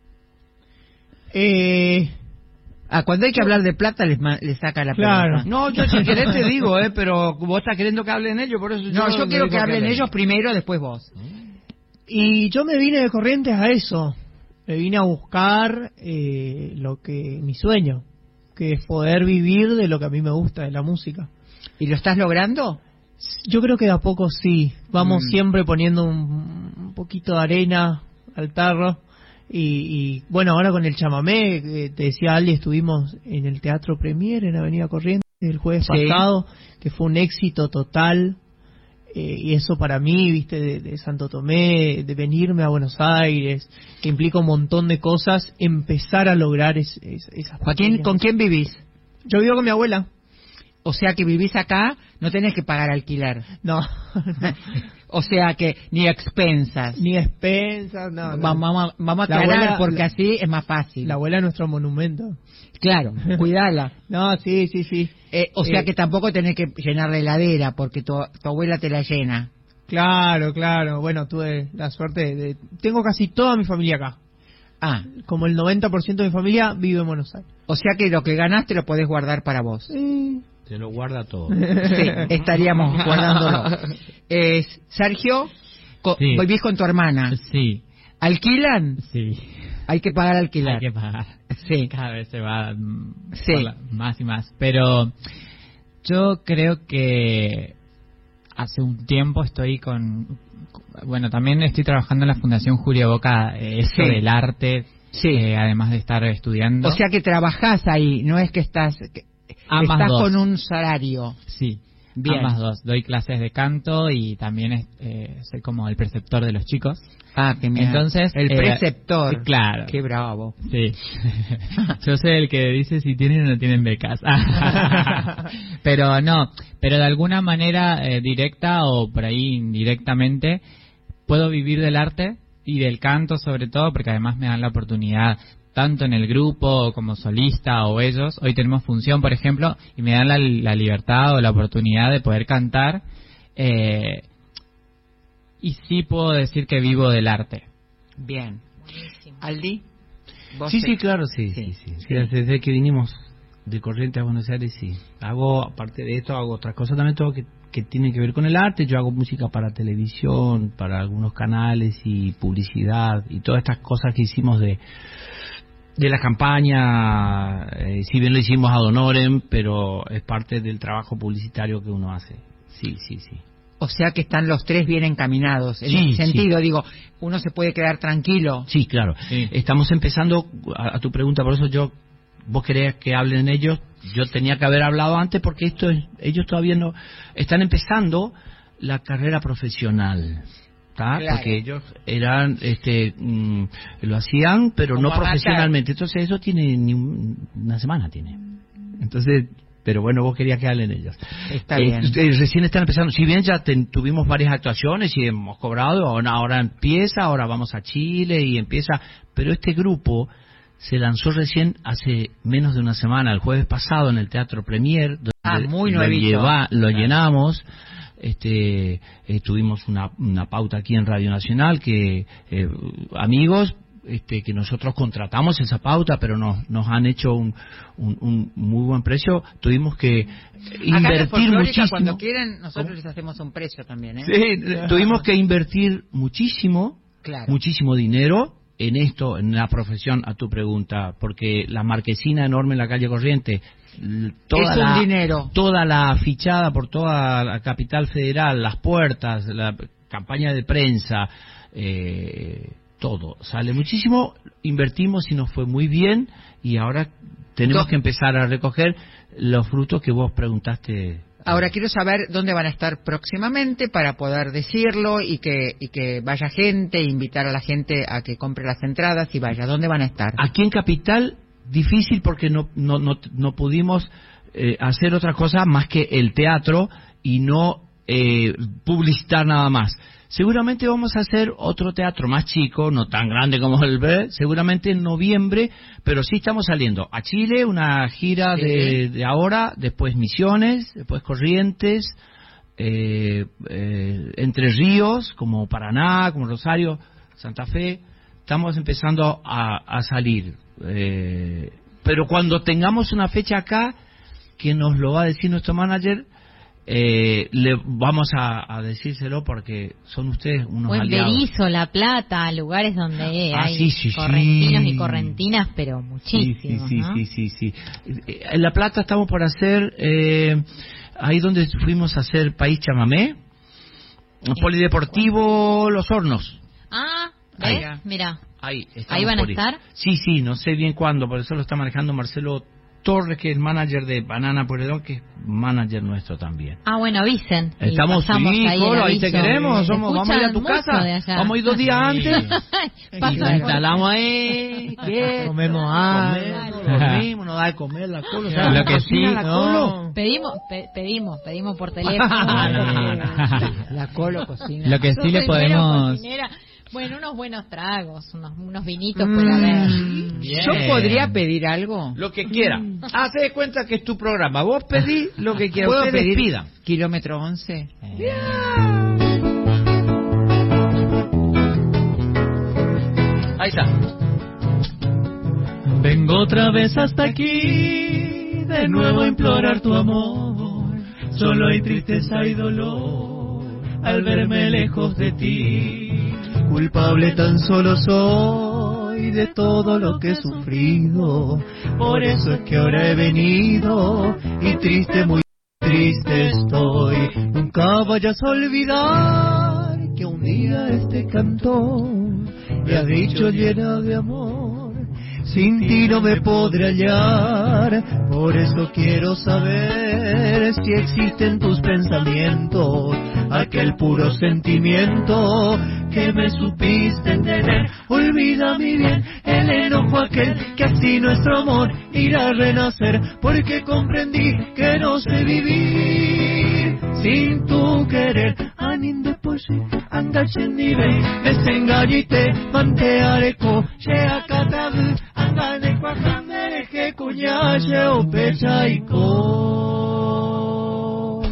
Speaker 4: Eh,
Speaker 2: Ah, cuando hay que hablar de plata les, ma- les saca la
Speaker 4: Claro.
Speaker 2: pelota.
Speaker 3: No, yo si querés te digo, eh, pero vos estás queriendo que hablen ellos, por eso
Speaker 2: No, yo
Speaker 3: me
Speaker 2: quiero
Speaker 3: digo
Speaker 2: que hablen
Speaker 3: hablen.
Speaker 2: ellos primero, después vos.
Speaker 4: y yo me vine de Corrientes a eso. Me vine a buscar eh, lo que mi sueño, que es poder vivir de lo que a mí me gusta, de la música.
Speaker 2: ¿Y lo estás logrando?
Speaker 4: Yo creo que de a poco sí. Vamos
Speaker 2: Mm.
Speaker 4: siempre poniendo un, un poquito de arena al tarro. Y, y bueno, ahora con el chamamé, eh, te decía Ali, estuvimos en el Teatro Premier en Avenida Corrientes el jueves
Speaker 2: Sí.
Speaker 4: pasado, que fue un éxito total. Eh, y eso para mí, viste, de, de Santo Tomé, de venirme a Buenos Aires, que implica un montón de cosas, empezar a lograr es, es- esas
Speaker 2: Joaquín,
Speaker 4: pequeñas-
Speaker 2: ¿con quién vivís?
Speaker 4: Yo vivo con mi abuela.
Speaker 2: O sea que vivís acá, no tenés que pagar alquiler.
Speaker 4: No.
Speaker 2: O sea que ni expensas.
Speaker 4: Ni expensas, no. no.
Speaker 2: Vamos, vamos a
Speaker 4: La
Speaker 2: aclarar
Speaker 4: abuela-
Speaker 2: porque
Speaker 4: la-
Speaker 2: así es más fácil.
Speaker 4: La abuela es nuestro monumento.
Speaker 2: Claro, cuidala.
Speaker 4: No, sí, sí, sí.
Speaker 2: Eh, o sea
Speaker 4: Eh,
Speaker 2: que tampoco tenés que llenar la heladera porque tu, tu abuela te la llena.
Speaker 4: Claro, claro. Bueno, tuve la suerte de... Tengo casi toda mi familia acá.
Speaker 2: Ah,
Speaker 4: Como el noventa por ciento de mi familia vive en Buenos Aires.
Speaker 2: o sea que lo que ganaste lo podés guardar para vos.
Speaker 4: Sí.
Speaker 3: Se lo guarda todo.
Speaker 2: Sí, estaríamos guardándolo. Eh, Sergio, co-
Speaker 5: Sí.
Speaker 2: vivís con tu hermana.
Speaker 5: Sí,
Speaker 2: ¿Alquilan?
Speaker 5: sí.
Speaker 2: Hay que pagar alquilar.
Speaker 5: Hay que pagar.
Speaker 2: Sí.
Speaker 5: Cada vez se va mm,
Speaker 2: Sí.
Speaker 5: por la- más y más. Pero yo creo que hace un tiempo estoy con... Bueno, también estoy trabajando en la Fundación Julio Boca, eh, eso
Speaker 2: Sí.
Speaker 5: del arte,
Speaker 2: Sí.
Speaker 5: eh, además de estar estudiando.
Speaker 2: O sea que trabajás ahí, no es que estás... que-
Speaker 5: Ambas
Speaker 2: estás
Speaker 5: dos.
Speaker 2: con un salario.
Speaker 5: Sí,
Speaker 2: Bien.
Speaker 5: ambas dos. Doy clases de canto y también eh, soy como el preceptor de los chicos.
Speaker 2: Ah, que mira.
Speaker 5: Entonces,
Speaker 2: el
Speaker 5: eh,
Speaker 2: preceptor.
Speaker 5: claro.
Speaker 2: Qué bravo.
Speaker 5: Sí. Yo soy el que dice si tienen o no tienen becas. Pero no, pero de alguna manera eh, directa o por ahí indirectamente puedo vivir del arte y del canto sobre todo porque además me dan la oportunidad tanto en el grupo como solista o ellos. Hoy tenemos función, por ejemplo, y me dan la, la libertad o la oportunidad de poder cantar. Eh, y sí puedo decir que vivo del arte.
Speaker 2: Bien. Aldi, vos
Speaker 3: Sí,
Speaker 2: te-
Speaker 3: sí, claro, sí,
Speaker 2: Sí,
Speaker 3: sí, sí.
Speaker 2: sí.
Speaker 3: Sí, Desde que vinimos de Corrientes a Buenos Aires, sí. Hago, aparte de esto, hago otras cosas también, todo que, que tiene que ver con el arte. Yo hago música para televisión, para algunos canales y publicidad y todas estas cosas que hicimos de de la campaña, eh, si bien lo hicimos ad honorem, pero es parte del trabajo publicitario que uno hace. Sí, sí, sí.
Speaker 2: O sea que están los tres bien encaminados. En
Speaker 3: Sí,
Speaker 2: ese sentido, digo, uno se puede quedar tranquilo.
Speaker 3: Sí, claro.
Speaker 5: Sí.
Speaker 3: Estamos empezando a, a tu pregunta, por eso yo, vos querés que hablen ellos, yo tenía que haber hablado antes porque esto es, ellos todavía no están empezando la carrera profesional. ¿tá?
Speaker 2: Claro.
Speaker 3: Porque ellos eran, este, mm, lo hacían, pero
Speaker 2: Como
Speaker 3: no
Speaker 2: amateur.
Speaker 3: profesionalmente. Entonces eso tiene ni un- una semana tiene. Entonces, pero bueno, vos querías que hablen ellos.
Speaker 2: Está
Speaker 3: Eh,
Speaker 2: bien.
Speaker 3: ustedes recién están empezando. Si bien ya ten- tuvimos varias actuaciones y hemos cobrado, ahora, ahora empieza, ahora vamos a Chile y empieza. Pero este grupo se lanzó recién hace menos de una semana, el jueves pasado en el Teatro Premier, donde
Speaker 2: Ah, muy
Speaker 3: lo,
Speaker 2: nuevito.
Speaker 3: lleva- lo llenamos. Este, eh, tuvimos una, una pauta aquí en Radio Nacional que eh, amigos este, que nosotros contratamos esa pauta, pero nos, nos han hecho un, un, un muy buen precio. Tuvimos que
Speaker 2: Acá en
Speaker 3: invertir
Speaker 2: Folclórica,
Speaker 3: muchísimo.
Speaker 2: cuando quieran, nosotros
Speaker 3: ¿Cómo?
Speaker 2: les hacemos un precio también, ¿eh?
Speaker 3: Sí, tuvimos que invertir muchísimo,
Speaker 2: Claro.
Speaker 3: muchísimo dinero en esto, en la profesión, a tu pregunta, porque la marquesina enorme en la calle Corriente, l- toda
Speaker 2: Es un
Speaker 3: la,
Speaker 2: dinero.
Speaker 3: toda la fichada por toda la capital federal, las puertas, la campaña de prensa, eh, todo, sale muchísimo, invertimos y nos fue muy bien y ahora tenemos
Speaker 2: Do-
Speaker 3: que empezar a recoger los frutos que vos preguntaste.
Speaker 2: Ahora quiero saber dónde van a estar próximamente para poder decirlo y que y que vaya gente, invitar a la gente a que compre las entradas y vaya. ¿Dónde van a estar?
Speaker 3: Aquí en Capital, difícil porque no, no, no, no pudimos eh, hacer otra cosa más que el teatro y no eh, publicitar nada más. Seguramente vamos a hacer otro teatro más chico, no tan grande como el B, seguramente en noviembre, pero sí estamos saliendo a Chile, una gira
Speaker 2: Sí.
Speaker 3: de, de ahora, después Misiones, después Corrientes, eh, eh, Entre Ríos, como Paraná, como Rosario, Santa Fe. Estamos empezando a, a salir. Eh, pero cuando tengamos una fecha acá, que nos lo va a decir nuestro manager, eh, le vamos a, a decírselo porque son ustedes unos
Speaker 6: O en
Speaker 3: aliados.
Speaker 6: Berizo, La Plata, lugares donde
Speaker 3: Ah,
Speaker 6: hay
Speaker 3: sí, sí, sí.
Speaker 6: correntinos y correntinas, pero
Speaker 3: Sí,
Speaker 6: muchísimos,
Speaker 3: sí, sí,
Speaker 6: ¿no?
Speaker 3: sí, sí, sí. Eh, En La Plata estamos por hacer, eh, ahí donde fuimos a hacer País Chamamé, Polideportivo Los Hornos.
Speaker 6: Ah,
Speaker 3: Ahí.
Speaker 6: ¿ves? Mira,
Speaker 3: Ahí, estamos
Speaker 6: ¿Ahí van a
Speaker 3: por ir.
Speaker 6: estar?
Speaker 3: Sí, sí, no sé bien cuándo, por eso lo está manejando Marcelo Torres, que es manager de Banana Pueyrredón, que es manager nuestro también.
Speaker 6: Ah, bueno, avisen. Y
Speaker 3: Estamos,
Speaker 6: pasamos
Speaker 3: sí,
Speaker 6: ahí el
Speaker 3: Colo, ahí te
Speaker 6: aviso.
Speaker 3: queremos. Somos, vamos a ir a tu
Speaker 6: Escuchan mucho
Speaker 3: casa.
Speaker 6: de allá.
Speaker 3: Vamos a ir dos días antes. Y
Speaker 6: Pasan
Speaker 3: nos instalamos ahí. ¿Qué?
Speaker 4: Comemos algo.
Speaker 3: Comemos, dormimos, nos da de comer la Colo.
Speaker 5: Lo
Speaker 3: ¿Sabes
Speaker 5: que
Speaker 3: cocina
Speaker 5: sí,
Speaker 3: la
Speaker 4: no.
Speaker 3: Colo?
Speaker 6: Pedimos, pe- pedimos, pedimos por teléfono.
Speaker 2: La Colo cocina.
Speaker 5: Lo que
Speaker 6: Yo
Speaker 5: sí le
Speaker 6: soy
Speaker 5: podemos...
Speaker 6: menos cocinera. Bueno, unos buenos tragos, unos, unos vinitos puede haber.
Speaker 5: Bien.
Speaker 2: ¿Yo podría pedir algo?
Speaker 3: Lo que quiera. Haz de cuenta que es tu programa. Vos pedís lo que quieras.
Speaker 2: ¿Puedo
Speaker 3: Ustedes
Speaker 2: pedir
Speaker 3: pidan.
Speaker 2: kilómetro once?
Speaker 3: Ahí está.
Speaker 10: Vengo otra vez hasta aquí, de nuevo a implorar tu amor. Solo hay tristeza y dolor al verme lejos de ti. Culpable tan solo soy de todo lo que he sufrido. Por eso es que ahora he venido y triste, muy triste estoy. Nunca vayas a olvidar que un día este cantor me ha dicho llena de amor. Sin ti no me podré hallar, por eso quiero saber si existen tus pensamientos, aquel puro sentimiento que me supiste tener. Olvida mi bien el enojo aquel que así nuestro amor irá a renacer, porque comprendí que no sé vivir sin tu querer. Aninde poshi, angachendi be, desengallite, manteareko, shea katabu, angane kwakandere que cuñache o pechaiko.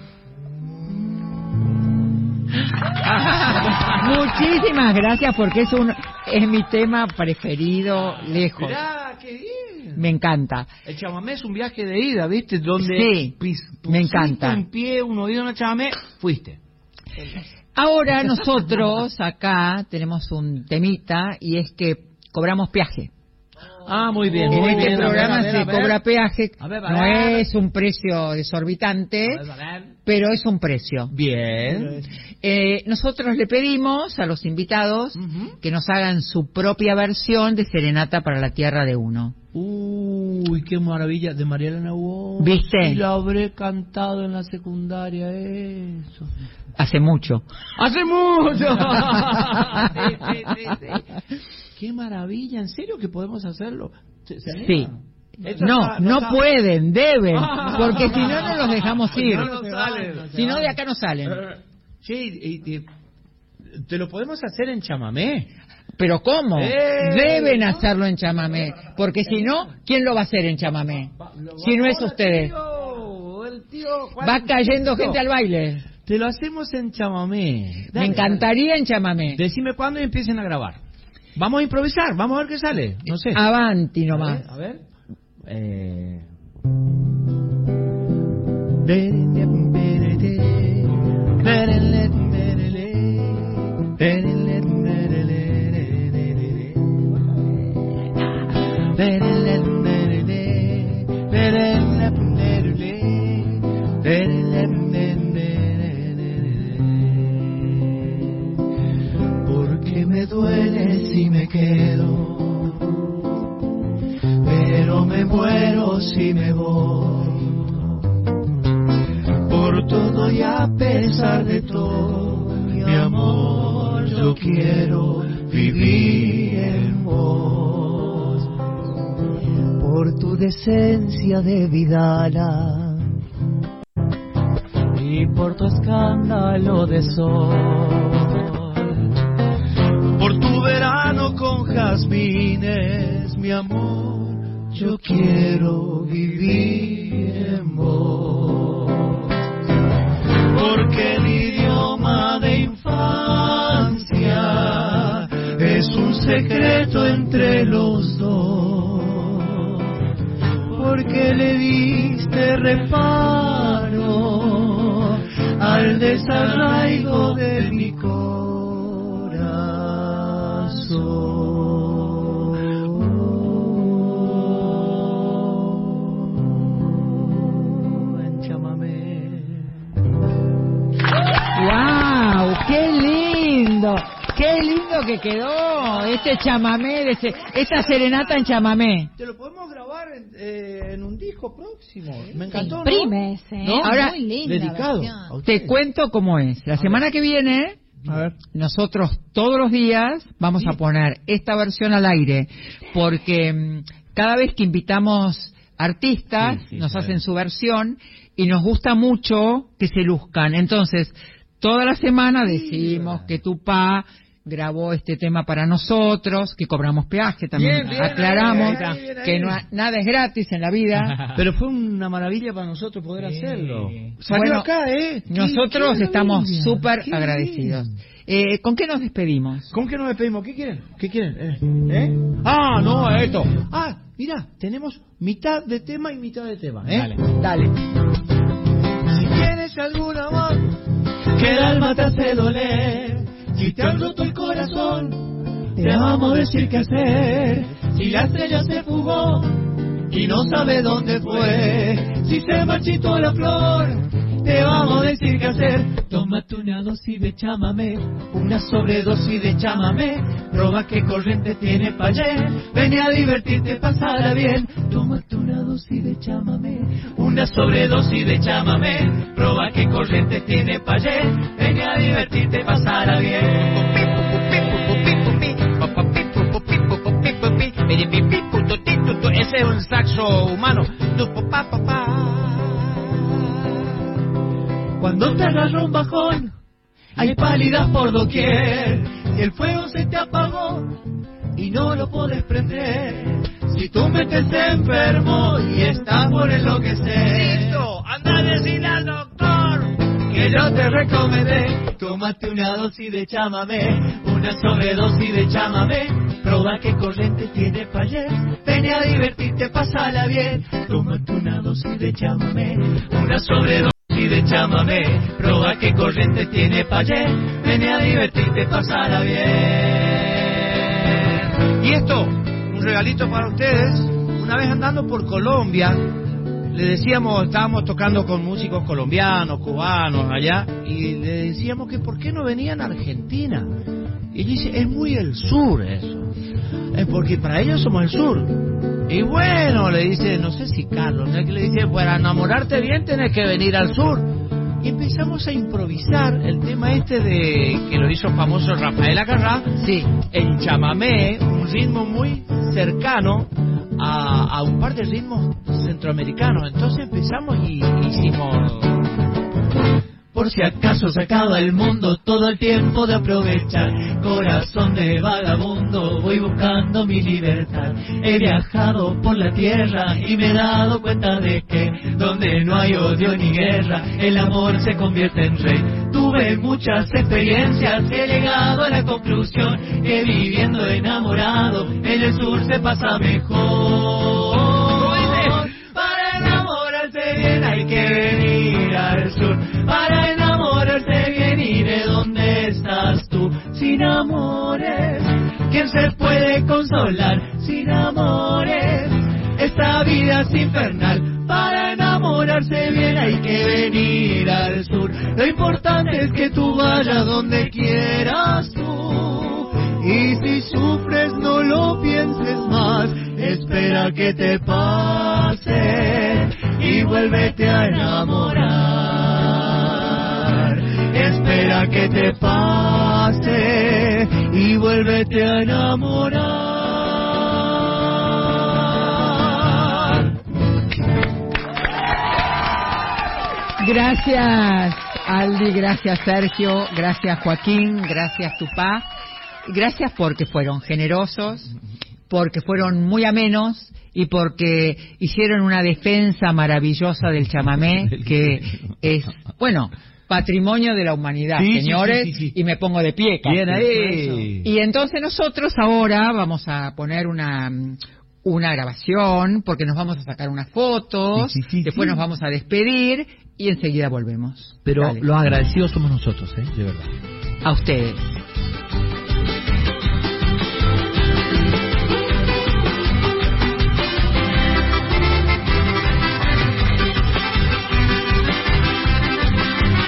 Speaker 2: Muchísimas gracias porque es un es mi tema preferido lejos.
Speaker 3: Mirá, qué bien.
Speaker 2: Me encanta.
Speaker 3: El chamamé es un viaje de ida, ¿viste? Donde
Speaker 2: Sí,
Speaker 3: pis-
Speaker 2: me
Speaker 3: pusiste
Speaker 2: encanta.
Speaker 3: un pie, un oído en el chamamé, fuiste.
Speaker 2: Ahora nosotros acá tenemos un temita y es que cobramos peaje.
Speaker 3: Ah, muy bien.
Speaker 2: En
Speaker 3: muy
Speaker 2: este
Speaker 3: bien.
Speaker 2: programa
Speaker 3: A ver, a ver,
Speaker 2: se
Speaker 3: a ver.
Speaker 2: cobra peaje,
Speaker 3: A ver, a
Speaker 2: no
Speaker 3: ver.
Speaker 2: es un precio desorbitante,
Speaker 3: A ver, a ver.
Speaker 2: pero es un precio.
Speaker 3: Bien.
Speaker 2: Eh, nosotros le pedimos a los invitados
Speaker 3: Ujú.
Speaker 2: que nos hagan su propia versión de Serenata para la Tierra de Uno.
Speaker 3: Uy, qué maravilla. De María Elena Walsh.
Speaker 2: ¿Viste?
Speaker 3: Y lo habré cantado en la secundaria, eso.
Speaker 2: Hace mucho.
Speaker 3: ¡Hace mucho! Sí, sí, sí, sí. ¡Qué maravilla! ¿En serio que podemos hacerlo? ¿Se- se anima?
Speaker 2: Sí.
Speaker 3: Esto
Speaker 2: No,
Speaker 3: está-
Speaker 2: no
Speaker 3: está-
Speaker 2: pueden, deben, porque si no, no los dejamos ir.
Speaker 3: No, no salen.
Speaker 2: Si no, de acá no salen.
Speaker 3: Che, y- y- ¿te lo podemos hacer en chamamé?
Speaker 2: ¿Pero cómo?
Speaker 3: ¡Eh!
Speaker 2: Deben hacerlo en chamamé, porque si no, ¿quién lo va a hacer en chamamé? Si no es ustedes.
Speaker 3: Tío, el tío Juan-
Speaker 2: Va cayendo gente al baile.
Speaker 3: Te lo hacemos en chamamé.
Speaker 2: Me encantaría en chamamé.
Speaker 3: Decime cuándo y empiecen a grabar. Vamos a improvisar, vamos a ver qué sale. No sé.
Speaker 2: Avanti
Speaker 3: A
Speaker 2: nomás.
Speaker 3: ver, a ver. Eh...
Speaker 10: Porque me duele si me quedo, pero me muero si me voy. Por todo y a pesar de todo, mi amor, yo quiero vivir en vos. Por tu decencia de vidala y por tu escándalo de sol, por tu verano con jazmines, mi amor, yo quiero vivir en vos. Porque el idioma de infancia es un secreto entre los dos. Porque le diste reparo al desarraigo de mi corazón. En chamamé.
Speaker 2: ¡Wow! ¡Qué lindo! Qué lindo que quedó este chamamé, de ese, esta serenata en chamamé.
Speaker 11: Te lo podemos grabar en, eh, en un disco próximo. Me encantó,
Speaker 6: imprime ese,
Speaker 11: ¿no? ¿No?
Speaker 2: Ahora,
Speaker 6: muy linda
Speaker 11: dedicado
Speaker 6: versión.
Speaker 2: Te cuento cómo es. La semana que viene,
Speaker 11: a ver,
Speaker 2: nosotros todos los días vamos
Speaker 11: sí.
Speaker 2: a poner esta versión al aire, porque mmm, cada vez que invitamos artistas,
Speaker 11: sí, sí,
Speaker 2: nos
Speaker 11: sabemos.
Speaker 2: hacen su versión y nos gusta mucho que se luzcan. Entonces, toda la semana decimos sí, que Tupá grabó este tema para nosotros, que cobramos peaje también,
Speaker 11: bien, bien,
Speaker 2: aclaramos
Speaker 11: bien, bien, bien,
Speaker 2: que no, nada es gratis en la vida.
Speaker 11: Pero fue una maravilla para nosotros poder sí. hacerlo. Salió
Speaker 2: Bueno,
Speaker 11: acá, ¿eh?
Speaker 2: Nosotros
Speaker 11: qué
Speaker 2: estamos súper
Speaker 11: qué
Speaker 2: agradecidos. Eh, ¿Con qué nos despedimos?
Speaker 11: ¿Con qué nos despedimos? ¿Qué quieren? ¿Qué quieren? ¿Eh? ¿Eh? Ah, no, esto. Ah, mira, tenemos mitad de tema y mitad de tema, ¿eh?
Speaker 2: Dale, dale.
Speaker 11: Si tienes algún amor que el alma te hace doler, si te han roto el corazón, te vamos a decir qué hacer. Si la estrella se fugó y no sabe dónde fue, si se marchitó la flor, te vamos a decir qué hacer. Tómate una dosis de chamamé, una sobredosis de chamamé, proba qué corriente tiene pa' ayer, ven a divertirte, pasarla bien. Tómate una dosis de chamamé, una sobredosis de chamamé, proba qué corriente tiene pa' ayer, ven a divertirte, pasarla bien. Ese es un saxo humano. Cuando te agarra un bajón, hay pálidas por doquier, y el fuego se te apagó y no lo podés prender. Si tú metes enfermo y estás por enloquecer, listo, anda a decirle al doctor que yo te recomendé. Tómate una dosis de chamamé, una sobredosis de chamamé, proba qué corriente tiene pa' ayer, ven a divertirte, pasala bien. Tómate una dosis de chamamé, una sobredosis de chamamé, proba qué corriente tiene pa' ayer, ven a divertirte, pasala bien. Y esto, un regalito para ustedes. Una vez andando por Colombia, le decíamos, estábamos tocando con músicos colombianos, cubanos allá, y le decíamos que por qué no venían a Argentina. Y dice, es muy el sur eso, es porque para ellos somos el sur. Y bueno, le dice, no sé si Carlos, ¿no? Que le dice, para enamorarte bien tenés que venir al sur. Y empezamos a improvisar el tema este de que lo hizo famoso Rafael Acarrá, sí, en chamamé, un ritmo muy cercano a, a un par de ritmos centroamericanos. Entonces empezamos y hicimos... Por si acaso se acaba el mundo, todo el tiempo de aprovechar. Corazón de vagabundo, voy buscando mi libertad. He viajado por la tierra y me he dado cuenta de que donde no hay odio ni guerra, el amor se convierte en rey. Tuve muchas experiencias, he llegado a la conclusión que viviendo enamorado en el sur se pasa mejor. Para enamorarse bien hay que venir al sur. Para enamorarse bien y de dónde estás tú. Sin amores, ¿quién se puede consolar? Sin amores, esta vida es infernal. Para enamorarse bien hay que venir al sur. Lo importante es que tú vayas donde quieras tú. Y si sufres no lo pienses más, espera que te pase y vuélvete a enamorar. Espera que te pase y vuélvete a enamorar.
Speaker 2: Gracias Aldi, gracias Sergio, gracias Joaquín, gracias Tupá. Gracias porque fueron generosos, porque fueron muy amenos y porque hicieron una defensa maravillosa del chamamé, que es, bueno, patrimonio de la humanidad, sí, señores, sí, sí, sí. Y me pongo de pie.
Speaker 11: Bien ahí.
Speaker 2: Y entonces nosotros ahora vamos a poner una una grabación, porque nos vamos a sacar unas fotos, sí, sí, sí, después sí. Nos vamos a despedir y enseguida volvemos.
Speaker 11: Pero
Speaker 2: Dale.
Speaker 11: Los agradecidos somos nosotros, ¿eh? De verdad.
Speaker 2: A ustedes.